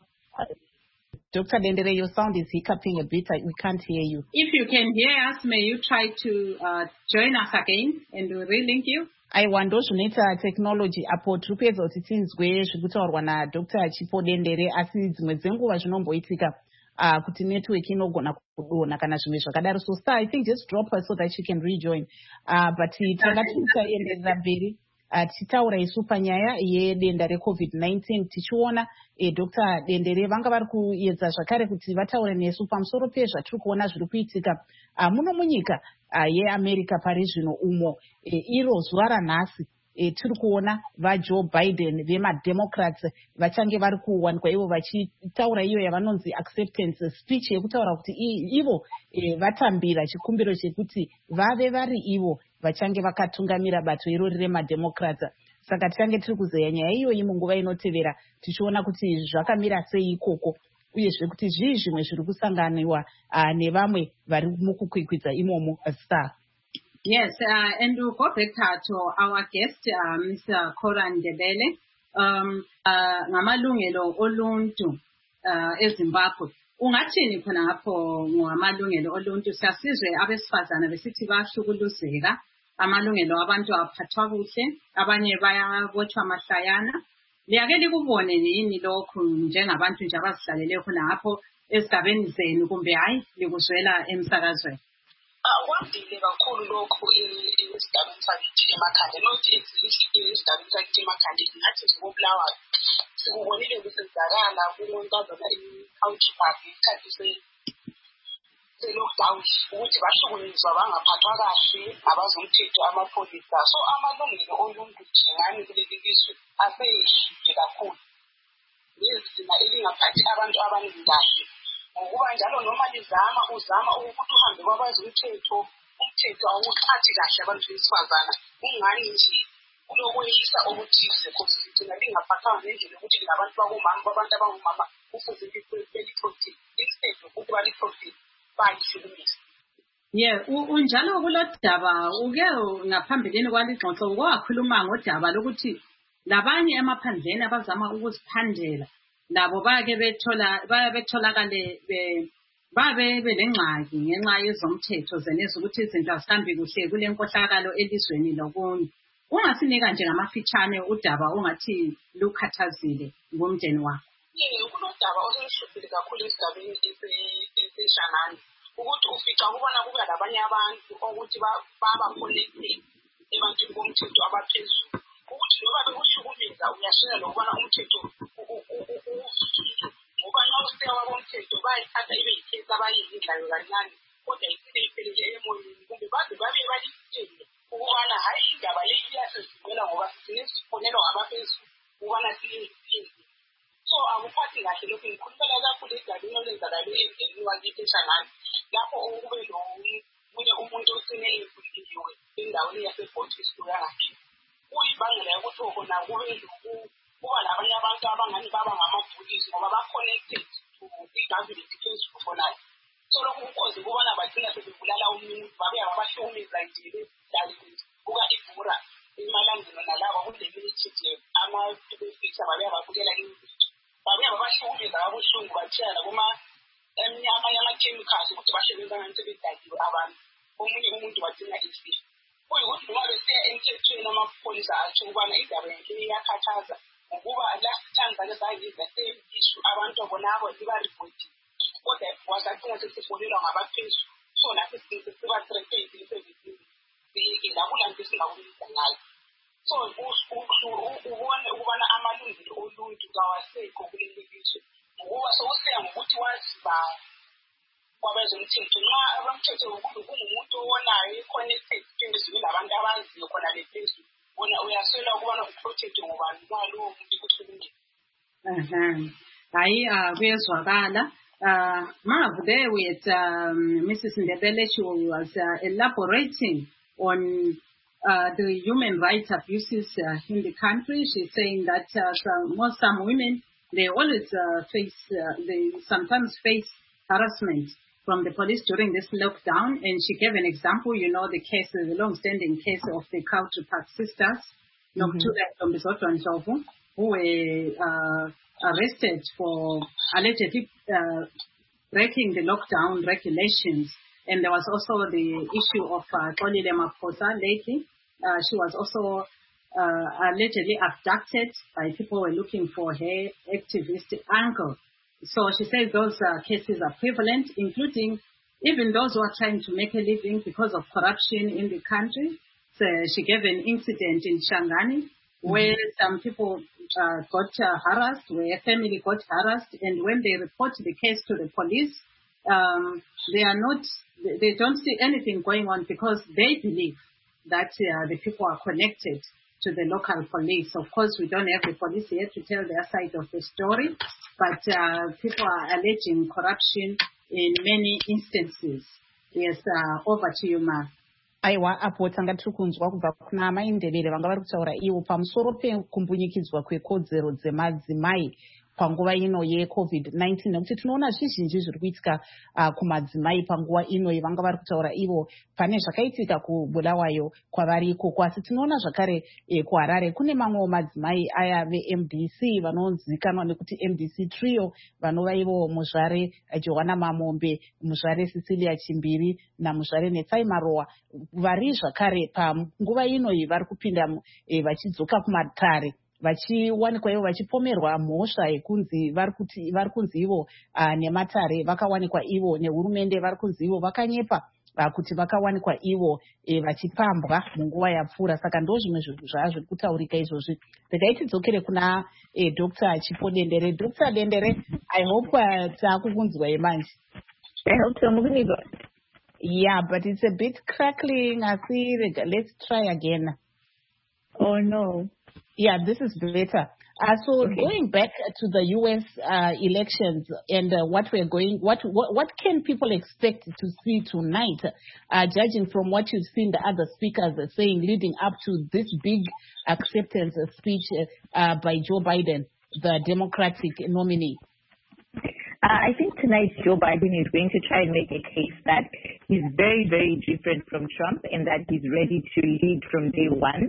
Dr. Dendere, your sound is hiccuping a bit. We can't hear you. If you can hear us, may you try to join us again and we'll relink you. Aiwa, ndozvinoita technology apo tiri kuedza kuti tinzwe zviri kutaurwa naDr. Chipo Dendere, asi dzimwe dzenguva zvinomboitika kuti network inogona kudonha kana zvimwe zvakadaro. So sir, I think just drop her so that she can rejoin. But tanga tichaenderera mberi tichitaura isu panyaya yedenda reCovid-19 tichiona Dr. Dendere vanga vari kuedza zvakare kuti vataure nesu pamusoro pezvatiri kuona zviri kuitika muno munyika yeAmerica pari zvino umo. Iro zuva ranhasi tiri kuona vaJoe Biden vemademocrats vachange vari kuwanikwa ivo vachitaura iyo yavanonzi acceptance speech yekutaura kuti ivo vatambira chikumbiro chekuti vave vari ivo vachange vakatungamira bato irori remademocrats. Saka tichange tiri kuzeya nyaya iyoyi munguva inotevera tichiona kuti zvakamira sei ikoko, uyezve kuti zvii zvimwe zviri kusanganiwa nevamwe vari mukukwikwidza imomo. Star. Yes, and we'll go back to our guest, Mr. Cora Ndebele, ngamalungelo oluntu eZimbabwe. Ungathini khona ngapho ngamalungelo oluntu? Siyasizwe abesifazana besithi bahlukuluzeka, amalungelo abantu aphathwa kuhle, abanye bayabotshwa amahlayana. Liyake likubone yini lokhu njengabantu nje abazihlalele khona ngapho esigabeni zenu, kumbe hayi likuzwela emsakazweni? Kwandile kakhulu lokhu esigabeni sakithi eMakhanda, not esigabeni sakithi eMakhanda, ngathi nje koBulawayo sikubonile kusenzakala kunkazana i-Country Park isikhathi se-lockdown ukuthi bahlukunyezwa bangaphathwa kahle abazomthetho amapholisa. So amalungelo oluntu njengani kuleli lizwe aseyehlile kakhulu, nezinga elingaphathi abantu abaningi kahle. Ngokuba njalo noma uzama ukuthi uhambe kwabazi umthetho awuqhathi kahle abantu besifazana. Kungani nje kulokweyisa okuthize ukuthi thina lingaphathanga ngendlela ukuthi labantu bakomama, abantu abangomama kufuze beliprotect instead ukuthi baliprotect bayihlukumeza. Yeah, unjalo kulodaba uke ngaphambilini kwalingxoxo kwakhuluma ngodaba lokuthi labanye emaphandleni abazama ukuziphandela labo bayake betholakale babe belengxaki ngenxa yezomthetho zeneza ukuthi izinto azihambi kuhle kule nkohlakalo elizweni lokunye. Ungasinika nje ngamafitshane udaba ongathi lukhathazile ngomndeni wakho. Kulodaba oseluhluphile kakhulu esigabeni esishangane ukuthi ufica ukubona kuba labanye abantu ukuthi baba connected ebantwini bomthetho abaphezulu ukuthi loba bekuhlukumeza uyashela lokubona umthetho ngoba nxa usika wabomthetho bayithatha ibe yikhesi abayizidlayo kancane kodwa isile iphelele emoyeni kumbe baze babe balitshele ukubana hayi indaba le iyasezimela ngoba sinesibonelo ngabaphezulu ukubana siyenze. So akuphathi kahle lokhu ngikhuluphela kakhulu esigabeni olenzakale emndenini wakithi eShangane lapho kube nomunye umuntu ocine evuliwe endaweni yaseFortisco yakhe. Kuyibangela yokuthi khona kuba labanye abantu abangani baba ngamabhulisi ngoba ba-connected to i-government phezulu khona. So lokhu kukhoze ukubona bagcina sebebulala umuntu babe ababahlukumeza nje kuka ibhura emalandeni nalaba kule milithi nje ama-people babe ababukela imividiyo babe ababahlukumeza kabuhlungu bathiyana amanye ama-chemicals ukuthi basebenza ngani sebedakiwe abantu omunye umuntu bagcina esifa. Kuyikuthi noma besiya emthethweni amapholisa atsho ukubana indaba yakhe iyakhathaza ngokuba last time zake zayiza same issue abantu bonabo libaripoti kodwa wasacina sesifolelwa ngabaphezulu so nathi siba-threatened isevisi lakulanto esingakubisa ngayo. So ubone ukubana amalungelo oluntu kawasekho kuleli lizwe ngokuba sokuseya ngokuthi waziba kwabezomthetho nxa abamthetho kungumuntu owonayo i-connected phezulu labantu abaziyo khona le phezulu wona uyaswela ukubana uprotect ngobani kwalowo muntu kuthulungile. Hayi kuyezwakala. Marv, there with Mrs. Ndebele, she was elaborating on the human rights abuses in the country. She's saying that some women, they always they sometimes face harassment from the police during this lockdown. And she gave an example, the long-standing case of the Culture Park sisters, who were arrested for allegedly breaking the lockdown regulations. And there was also the issue of Xolile Maphosa lately. She was also allegedly abducted by people who were looking for her activist uncle. So she says those cases are prevalent, including even those who are trying to make a living because of corruption in the country. So she gave an incident in Shangani where some people got harassed, where a family got harassed, and when they report the case to the police, they don't see anything going on because they believe that the people are connected to the local police. Of course, we don't have the police here to tell their side of the story, but people are alleging corruption in many instances. Yes, over to you, Ma. Aiwa apo tanga tiri kunzwa kubva kuna maindebele vanga vari kutaura ivo pamusoro pekumbunyikidzwa kwekodzero dzemadzimai panguva ino yeCovid-19 nekuti tinoona zvizhinji zviri kuitika kumadzimai panguva ino vanga vari kutaura ivo pane zvakaitika kubulawayo kwavariko kwasi tinoona zvakare kuHarare kune mamwewo madzimai aya veMDC vanonzivikanwa nekuti MDC trio vanova ivo muzvare Johanna Mamombe, muzvare Cecilia Chimbiri namuzvare Netsai Marowa vari zvakare panguva ino vari kupinda vachidzoka kumatare vachiwanikwa ivo vachipomerwa mhosva yekunzi vari kunzi ivo nematare vakawanikwa ivo nehurumende vari kunzi ivo vakanyepa kuti vakawanikwa ivo vachipambwa munguva yapfuura. Saka ndo zvimwe zvinhu zviri kutaurika izvozvi. Regai tidzokere kuna Dr. Chipo Dendere. Dr. Dendere, I hope taakukunzwa manje. I hope so. Mukunizwa. Yeah, but it's a bit crackling. Let's try again. Oh no. Yeah, this is better. Going back to the U.S. elections and what can people expect to see tonight, judging from what you've seen the other speakers are saying leading up to this big acceptance speech by Joe Biden, the Democratic nominee? I think tonight Joe Biden is going to try and make a case that he's very, very different from Trump and that he's ready to lead from day one.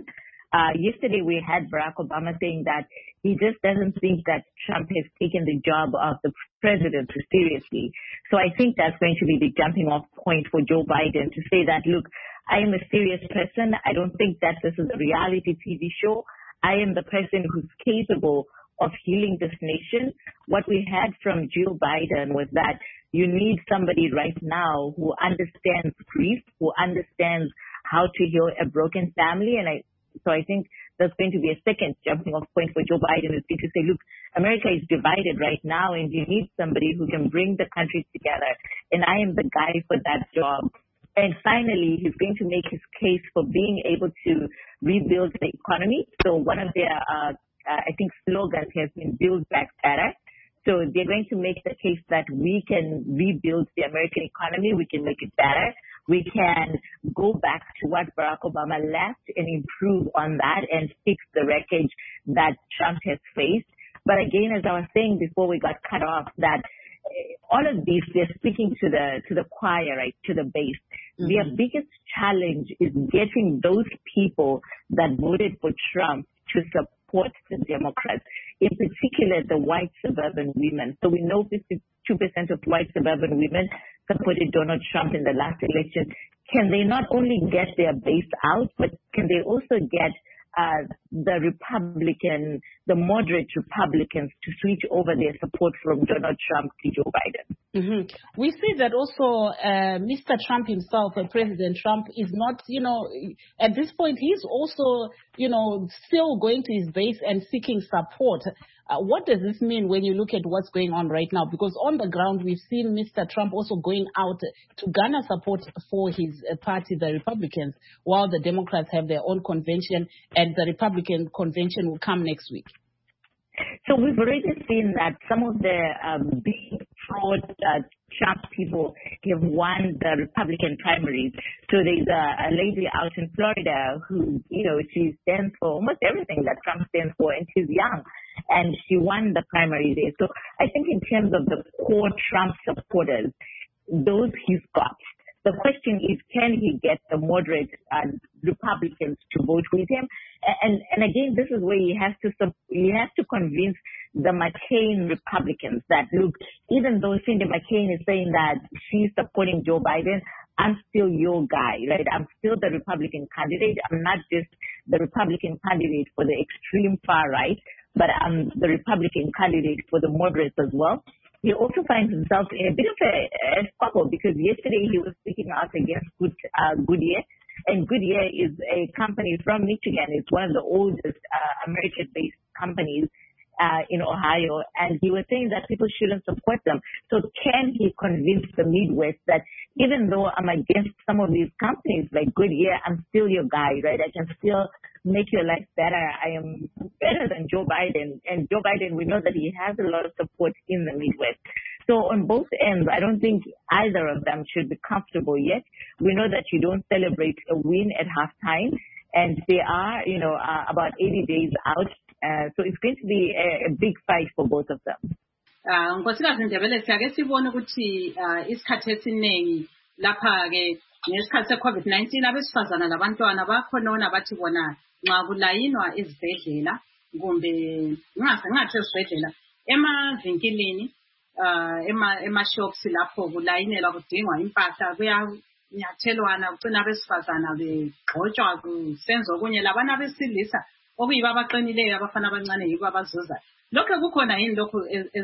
Yesterday we had Barack Obama saying that he just doesn't think that Trump has taken the job of the president seriously. So I think that's going to be the jumping off point for Joe Biden to say that, look, I am a serious person. I don't think that this is a reality TV show. I am the person who's capable of healing this nation. What we had from Joe Biden was that you need somebody right now who understands grief, who understands how to heal a broken family. So I think there's going to be a second jumping off point for Joe Biden is to say, look, America is divided right now and you need somebody who can bring the country together. And I am the guy for that job. And finally, he's going to make his case for being able to rebuild the economy. So one of their, I think, slogans has been Build Back Better. So they're going to make the case that we can rebuild the American economy. We can make it better. We can go back to what Barack Obama left and improve on that and fix the wreckage that Trump has faced. But again, as I was saying before we got cut off, that all of these, they're speaking to the choir, right, to the base. Mm-hmm. Their biggest challenge is getting those people that voted for Trump to support the Democrats, in particular the white suburban women. So we know 52% of white suburban women supported Donald Trump in the last election. Can they not only get their base out, but can they also get the moderate Republicans to switch over their support from Donald Trump to Joe Biden? Mm-hmm. We see that also Mr. Trump himself, President Trump, is not, at this point, he's also, still going to his base and seeking support. What does this mean when you look at what's going on right now? Because on the ground, we've seen Mr. Trump also going out to garner support for his party, the Republicans, while the Democrats have their own convention, and the Republican convention will come next week. So we've already seen that some of the big fraud Trump people have won the Republican primaries. So there's a lady out in Florida who, she stands for almost everything that Trump stands for, and she's young. And she won the primary there. So I think in terms of the core Trump supporters, those he's got. The question is, can he get the moderate Republicans to vote with him? And again, this is where he has to convince the McCain Republicans that, look, even though Cindy McCain is saying that she's supporting Joe Biden, I'm still your guy, right? I'm still the Republican candidate. I'm not just the Republican candidate for the extreme far right, but I'm the Republican candidate for the moderates as well. He also finds himself in a bit of a squabble because yesterday he was speaking out against Goodyear. And Goodyear is a company from Michigan. It's one of the oldest American-based companies in Ohio. And he was saying that people shouldn't support them. So can he convince the Midwest that even though I'm against some of these companies like Goodyear, I'm still your guy, right? I can still make your life better. I am better than Joe Biden. And Joe Biden, we know that he has a lot of support in the Midwest. So on both ends, I don't think either of them should be comfortable yet. We know that you don't celebrate a win at halftime, and they are, about 80 days out. So it's going to be a big fight for both of them. Nkosikazi Ndebele, siyake sibone ukuthi isikhathi esiningi lapha ke ngesikhathi se-COVID-19 abesifazana labantwana bakhona bathi bona nxa kulayinwa izibhedlela kumbe ngingathi ezibhedlela emavinkilini ema-shops lapho kulayinelwa kudingwa impahla kuyanyathelwana kucina abesifazana begxotshwa kusenza okunye labana abesilisa okuyibo abaqinileyo abafana abancane yibo abazuza. Lokho kukhona yini lokho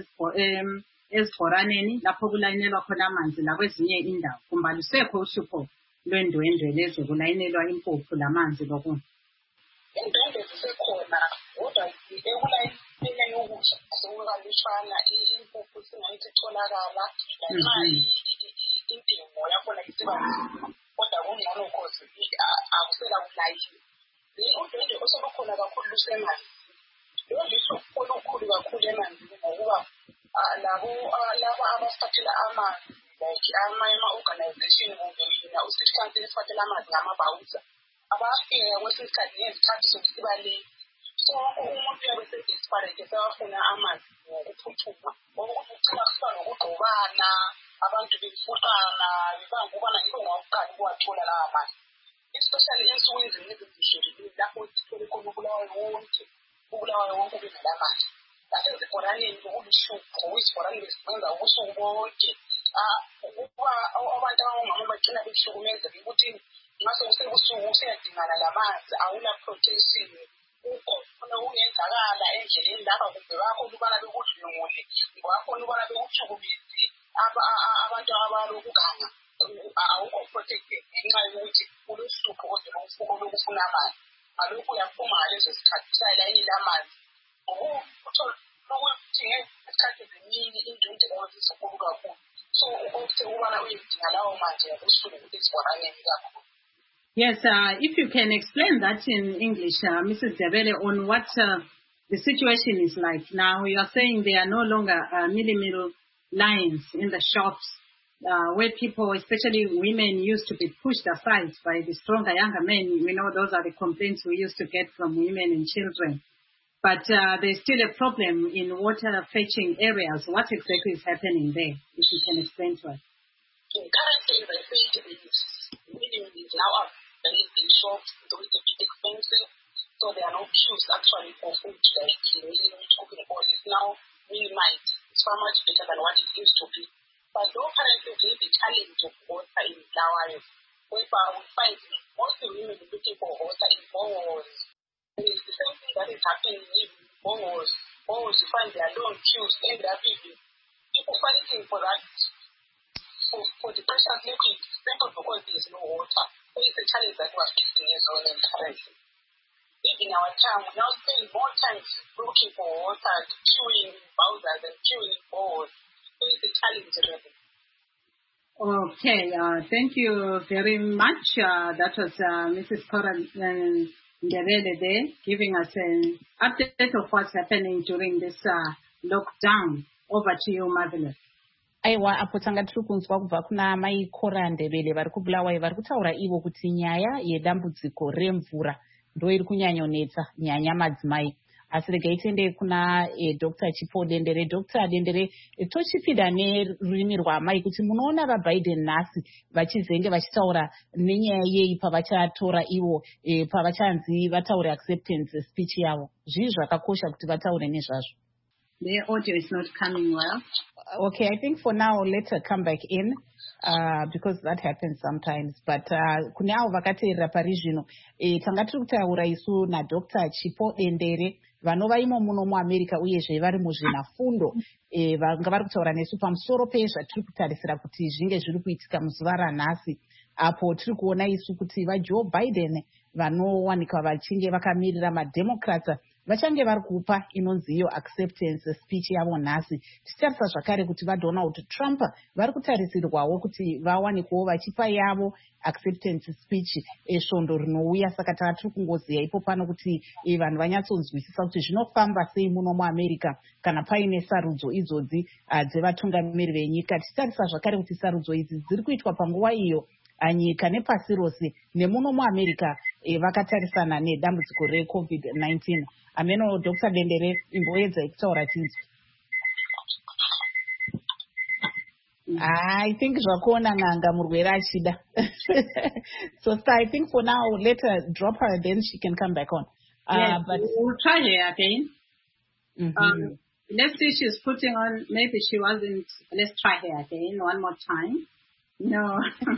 ezibhoraneni lapho kulayinelwa khona amanzi lakwezinye indawo kumbe alusekho uhlupho lwendwendwe lezo kulayinelwa impuphu lamanzi lokunye? Indwendwe zisekhona kodwa ekulayineleni ukudla sekukalutshwana impuphu singayithi itholakala lanxa intengo yakhona isiba kodwa kungcono cause akusela kulayini. Udwendwe oselukhona kakhulu lusemanzi. Luhlupho olukhulu kakhulu emanzini ngokuba labo abasiphathela amanzi like ama-organization kumbe usifansi esifathela amanzi ngamabhawuza abafika kwesinye isikhathi ngezikhathi sokusiba late. So umuntu uyabe se-desperate sewafuna amanzi ngokuphuthuma okuthi kucina kusiba nokugqokana abantu befuqana bebangubana yilo ngawokuqala ukuwathola lawa manzi. It's especially ensukwini ezidlulile lapho sithole khona ukubulawa wonke bengalamandla. Nasezibhoraneni kulihlupho, izibhorane bezisebenza ubusuku bonke. Ukuba abantu abangomama bagcina behlukumezeka ukuthi ngaso kusebusuku useyadingana lamanzi, awula protection. Khona kungenzakala endleleni lapha kumbe bakhona ukubana bekudlwengule, bakhona ukubana bekuhlukumeze abantu abalokuganga, awukho protected ngenxa yokuthi kulohlupho kodwa lokufuna amanzi. Alokhu uyaphuma ngalezo zikhathi usayilayini lamanzi. Uthola ukuthi ngesikhathi eziningi indundi zinkulu kakhulu. So ukuthi ukubana uyidinga lawo manzi yakusuku ezibhoraneni kakhulu. Yes, if you can explain that in English, Mrs. Ndebele, on what the situation is like now. You are saying there are no longer middle lines in the shops where people, especially women, used to be pushed aside by the stronger, younger men. We know those are the complaints we used to get from women and children. But there's still a problem in water fetching areas. What exactly is happening there, if you can explain to us? Currently, the feed is now up. In shops, so it's a bit expensive, so there are no queues actually for food like cooking oil is now minimized. It's far much better than what it used to be. But though currently we have the challenge of water in flowers, whereby we find most women looking for water in boreholes. And it's the same thing that is happening in boreholes. Boreholes, you find there are long queues, and there are people fighting for that, for the precious liquid, simply because there is no water. So it's a challenge that we're facing as well in currently. Even our time, we now spend more time looking for water, queuing in bowsers and queuing in bowls. So it's a challenge already. Okay, thank you very much. That was Mrs. Cora Ndebele there, giving us an update of what's happening during this lockdown. Over to you, Marvelous. Aiwa, apo tanga tiri kunzwa kubva kuna mai Cora Ndebele vari kubulawayo vari kutaura ivo kuti nyaya yedambudziko remvura ndo iri kunyanyonetsa nyanya madzimai. Asi regai tiende kuna Dr. Chipo Dendere. Dr. Dendere, tochipinda nerurimi rwamai kuti munoona vaBiden nhasi vachizenge vachitaura nenyaya yei pavachatora ivo pavachanzi vataure acceptance speech yavo. Zvii zvakakosha kuti vataure nezvazvo. The audio is not coming well. Okay, I think for now, let her come back in because that happens sometimes. But kune avo vakateerera pari zvino, tanga tiri kutaura isu naDr. Chipo Dendere vanova imo muno muAmerica uyezve vari muzvinafundo vanga vari kutaura nesu pamusoro pezvatiri kutarisira kuti zvinge zviri kuitika muzuva ranhasi, apo tiri kuona isu kuti vaJoe Biden vanowanikwa vachinge vakamirira maDemocrats vachange vari kupa inonzi iyo acceptance speech yavo nhasi. Tichitarisa zvakare kuti vaDonald Trump vari kutarisirwawo kuti vawanikwewo vachipa yavo acceptance speech svondo rinouya. Saka tava tiri kungoziya ipo pano kuti vanhu vanyatsonzwisisa kuti zvinofamba sei muno muAmerica kana paine sarudzo idzodzi dzevatungamiri venyika. Tichitarisa zvakare kuti sarudzo idzi dziri kuitwa panguva iyo nyika nepasi rose nemuno muAmerica vakatarisana nedambudziko reCovid-19. Ameno Dr. Dendere imboedza kutaura tinzwa. I think zvakuona nganga murwere achida. So I think for now let her drop her, then she can come back on. Yes, But we'll try her again. mm-hmm. Let's see, she's putting on, maybe she wasn't, let's try her again one more time. No.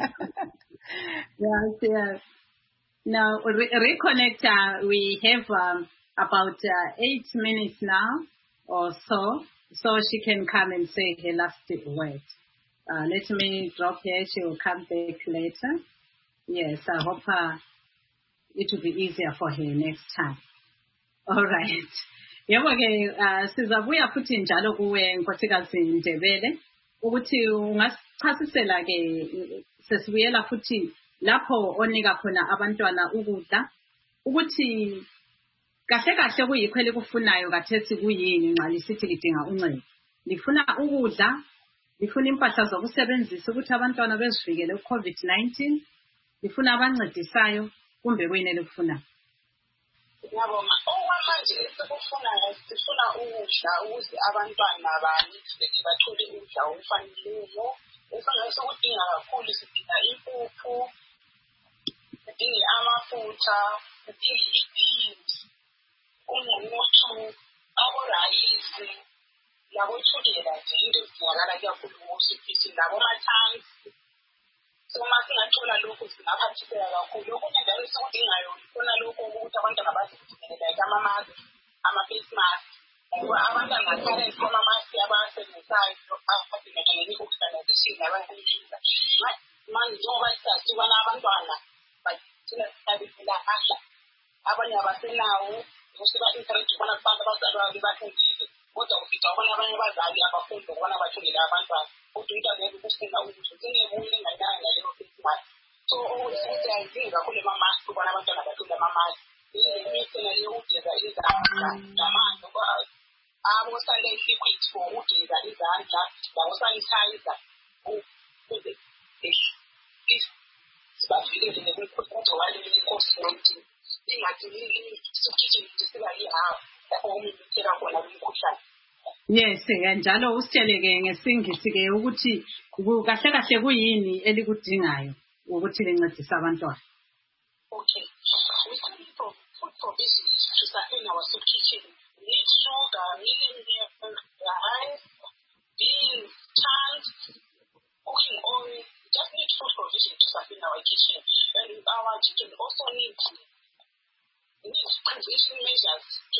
Yes. Now, reconnect, we have about 8 minutes now or so she can come and say her last word. Let me drop her, she will come back later. Yes, I hope it will be easier for her next time. All right. Yebo-ke sizabuya futhi njalo kuwe Nkosikazi Ndebele ukuthi ungasichasisela-ke sesibuyela futhi lapho onika khona abantwana ukudla ukuthi kahle kahle kuyikho elikufunayo kathesi kuyini nxa lisithi lidinga uncedo. Lifuna ukudla, lifuna impahla zokusebenzisa ukuthi abantwana bezivikele ku-COVID-19, lifuna abancedisayo kumbe kuyini elikufunayo. Ngiyabonga. Okwamanje esikufunayo sifuna ukudla ukuze abantwana bathole ukudla okufaneleyo. Esingakudinga kakhulu sidinga impuphu, udinge amafutha, udinge i-beans, umngqushu, aborayisi, nabotshukela nje into ezidingakala kakhulu ngosiphithi nabomathansi. So uma singathola lokhu singaphathiseka kakhulu. Okunye njalo esikudingayo khona lokhu ukuthi abantwana bazidingele like ama-mask, ama-face mask. Ngoba abantwana current ama-mask abawasebenzisayo abadingakala ne-oxygenation abayisebenza. Manje njengoba sisazi ubana abantwana bagcina sebelahla. Abanye abasenawo ukuthi ba-encourage ukubona abantu abazali babo bafundile. Kodwa ufika ubona abanye abazali abafundi ukubona bathungile abantwana. Kodwa into angeke kusina ukuthi singebuye ngayinanga ngaleyo face mask. So ukuthi ayidingi kakhulu ama-mask ukubona abantwana bathunge ama-mask. Imithi nayo ugeza izandla namanzi abo-sanitary liquid for ugeza izandla labo-sanitizer ukuze sibavikele kumgciwane le-COVID-19. Yes, njalo usitsheleke ngesingisi-ke ukuthi kahle kahle kuyini elikudingayo ukuthi lincedise abantwana. Okay. We study from food provisions to sustain our soup kitchen. We need sugar, millet, rice, beans, chunks, cooking oil. We just need food provision to sustain our kitchen. And our children also need prevention measures to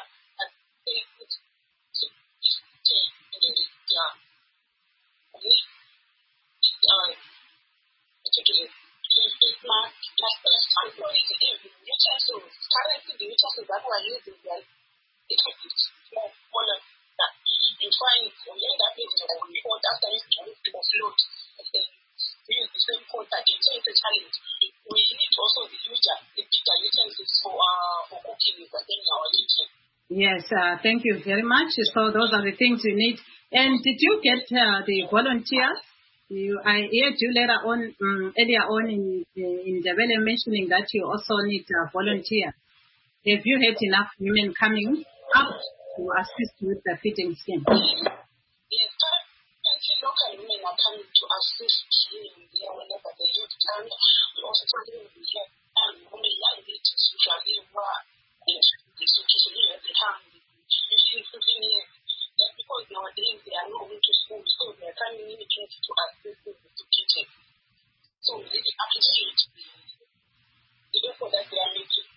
currently the utensils that we're using are smaller than you find we end up using a report after you float and then we use the same pot again. So it's a challenge. We need also the bigger utensils for cooking within our kitchen. Yes, thank you very much. So those are the things you need. And did you get the volunteers? I heard you later on, earlier on in Ndebele mentioning that you also need volunteers. Have you had enough women coming up to assist with the feeding scheme? Yes, currently local women are coming to assist whenever they have time. We also try to get women like this usually work in the situation at the time. Usually 15 years. That's because nowadays they are not going to school, so they are coming in to assist with the kitchen. So we really appreciate the effort that they are making.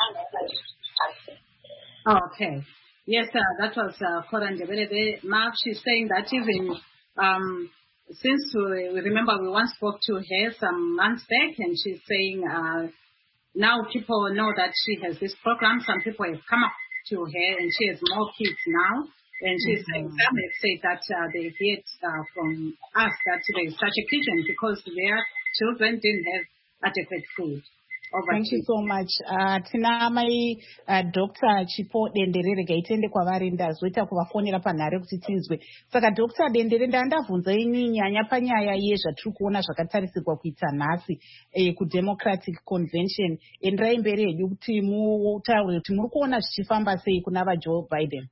Okay. Yes, that was Cora Ndebele. Mark, she's saying that even since we remember we once spoke to her some months back, and she's saying now people know that she has this program. Some people have come up to her, and she has more kids now. And she's saying some have said that they heard from us that there is such a kitchen because their children didn't have adequate food. Thank you so much. Tina mai Dr. Chipo Denderere gaitende kwavari ndazoita kuvafonera panhare kuti tinzwe. Saka Dr. Denderere ndandavhunza ini nyanya panyaya yezvatiri kuona zvakatarisirwa kuita nhasi kuDemocratic Convention. Enderai mberi hedu kuti mutaure kuti muri kuona zvichifamba sei kuna vaJoe Biden.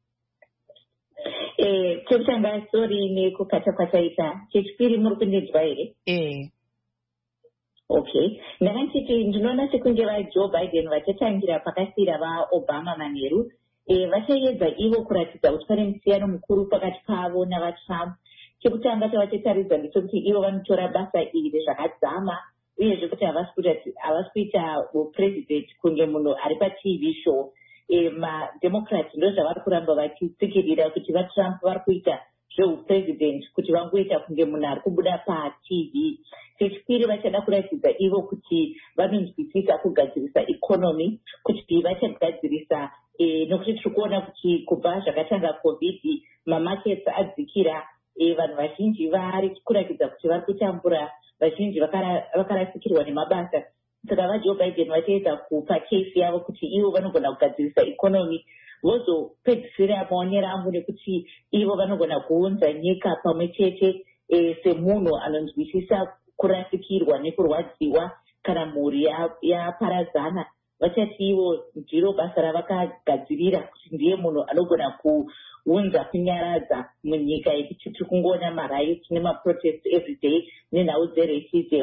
Chekutanga sorry nekukata kwataita. Chechipiri muri kundinzwa here? Okay. Ndakachiti ndinoona sekunge vaJoe Biden vachatangira pakasira vaObama manheru vachaedza ivo kuratidza kuti pane musiyano mukuru pakati pavo navaTrump. Chekutanga chavachataridza ndechekuti ivo vanotora basa iri zvakadzama uyezve kuti havasi kuita upresident kunge munhu ari paTV show. MaDemocrats ndozvavari kuramba vachitsikirira kuti vaTrump vari kuita zveupresident kuti vangoita kunge munhu ari kubuda paTV. Chechipiri vachada kuratidza ivo kuti vanonzwisisa kugadzirisa ikonomi, kuti vachagadzirisa nokuti tiri kuona kuti kubva zvakatanga COVID mamakets adzikira, vanhu vazhinji vari kuratidza kuti vari kutambura, vazhinji vakarasikirwa nemabasa. Saka vaJoe Biden vachaedza kupa case yavo kuti ivo vanogona kugadzirisa ikonomi, vozopedzisira maonero angu nekuti ivo vanogona kuunza nyika pamwe chete semunhu anonzwisisa kurasikirwa nekurwadziwa kana mhuri yaparadzana. Vachati ivo ndiro basa ravakagadzirira kuti ndiye munhu anogona kuunza kunyaradza munyika yekuti tiri kungoona mariots nemaprotest everyday nenhau dzeracism.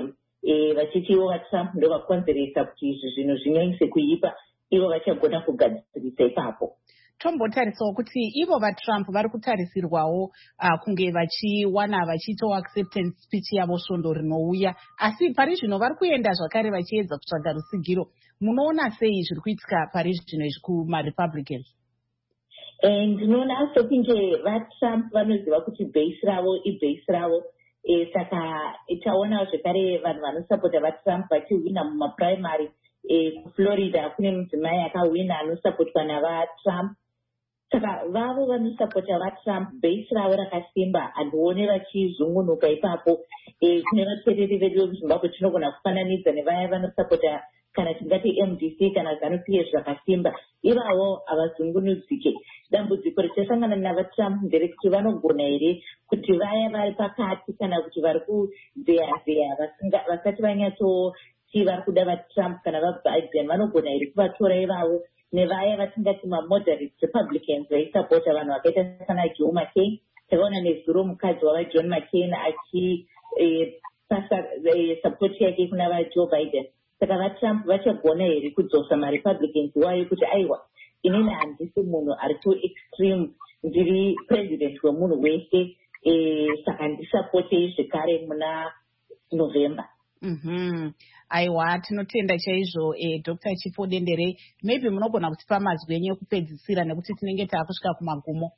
vachitiwo vatrump ndo vakonzeresa kuti izvi zvinhu zvinyanyise kuipa, ivo vachagona kugadzirisa ipapo. Tombotarisawo kuti ivo vatrump vari kutarisirwawo kunge vachiitawo acceptance speech yavo svondo rinouya, asi pari zvino vari kuenda zvakare vachiedza kutsvaga rusigiro. Munoona sei zviri kuitika pari zvino izvi kumarepublicans? Ndinoona sokunge vatrump vanoziva kuti base ravo ibase ravo, saka taona zvekare vanhu vanosapota vatrump vachihwina mumaprimary. Kuflorida kune mudzimai akahwina anosapotwa navatrump, saka vavo vanosapota vatrump base ravo rakasimba. Handione vachizungunuka ipapo. Kune vateereri vedu vekuzimbabwe tinogona kufananidza nevaya vanosapota kana tingati MDC kana ZANU-PF zvakasimba, ivavo havazungunudzike. Dambudziko richasangana navatrump nderekuti vanogona here kuti vaya vari pakati kana kuti vari kuzeyazeya vasati vanyatsoti vari kuda vatrump kana vaBiden, vanogona here kuvatora ivavo nevaya vatingati mamoderate republicans vaisapota vanhu vakaita sana Joe McCain. Takaona nezuro mukadzi wavaJohn McCain achipasa sapoti yake kuna vaJoe Biden. Saka vatrump vachagona here kudzosa marepublicans wayo kuti aiwa, inini handisi munhu ari ku-extreme, ndiri president wemunhu wese, saka ndisapotei zvekare muna November. Aiwa, tinotenda chaizvo Dr. Chipo Dendere. Maybe munogona kutipa mazwi enyu ekupedzisira nekuti tinenge taakusvika kumagumo.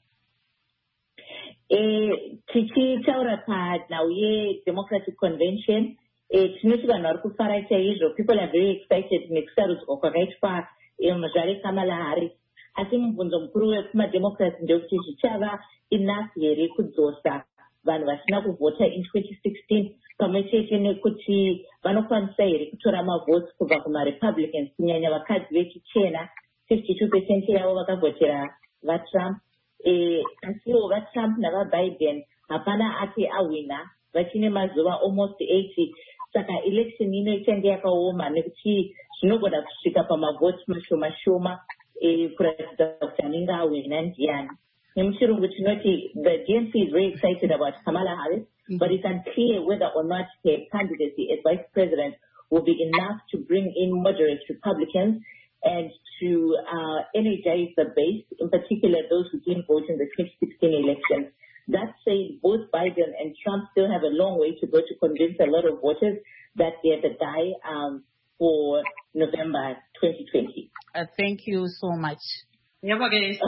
Tichitaura panhau yeDemocratic Convention, tinoti vanhu vari kufara chaizvo. People are very excited nekusarudzwa kwakaitwa zvare Kamala Harris. Asi mubvunzo mukuru wekumademocrats ndekuti zvichava enough here kudzosa vanhu vasina kuvhota in 2016, pamwe chete nekuti vanokwanisa here kutora mavhoti kubva kumarepublicans, kunyanya vakadzi vechichena. 52% yavo vakavhotera vatrump. Asiwo vatrump navaBiden hapana ati ahwina, vachine mazuva almost 80. Saka election ino ichange yakaoma nekuti zvinogona kusvika pamavhoti mashoma shoma kuratidza kuti anenge ahwina ndiani. Nemuchirungu tinoti the DNC is very excited about Kamala Harris, but it's unclear whether or not her candidacy as vice president will be enough to bring in moderate Republicans and to energize the base, in particular those who didn't vote in the 2016 election. That said, both Biden and Trump still have a long way to go to convince a lot of voters that they're the guy for November 2020. Thank you so much. Yebo-ke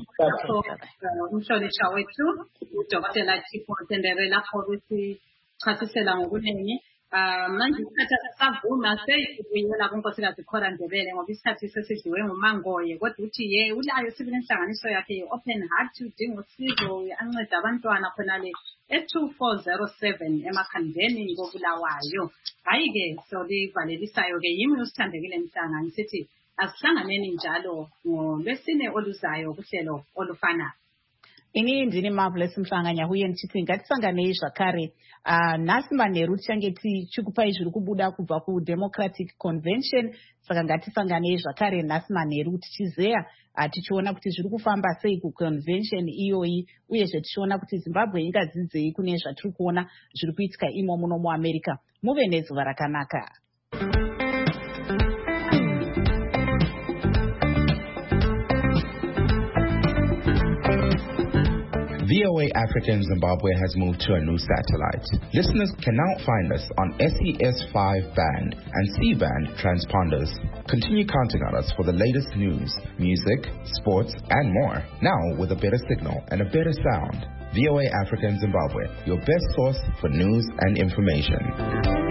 umhlolisha wethu uDokotela Chipo Dendere lapho besichasisela ngokuningi. Manje isikhathi savuma seyibuyela kuNkosikazi Cora Ndebele ngoba isikhathi sesidliwe nguMangoye, kodwa uthi ulayo sibile inhlanganiso yakhe Open Heart udinga usizo anceda abantwana khonale e2407 emakhandeni koBulawayo. Hayi-ke solivalelisayo-ke yimi usithandekile mhlanga ngisithi asihlanganeni njalo ngolwesine oluzayo kuhlelo olufanayo. Ini ndini Marvelous Mhlanganya huye ndichiti ngatisanganei zvakare nhasi manheru tichange tichikupai zviri kubuda kubva kuDemocratic Convention, saka ngatisanganei zvakare nhasi manheru tichizeya tichiona kuti zviri kufamba sei kuconvention iyoyi, uyezve tichiona kuti Zimbabwe ingadzidzei kune zvatiri kuona zviri kuitika imo muno muAmerica. Muve nezuva rakanaka. VOA Africa in Zimbabwe has moved to a new satellite. Listeners can now find us on SES5 band and C-band transponders. Continue counting on us for the latest news, music, sports, and more. Now with a better signal and a better sound. VOA Africa in Zimbabwe, your best source for news and information.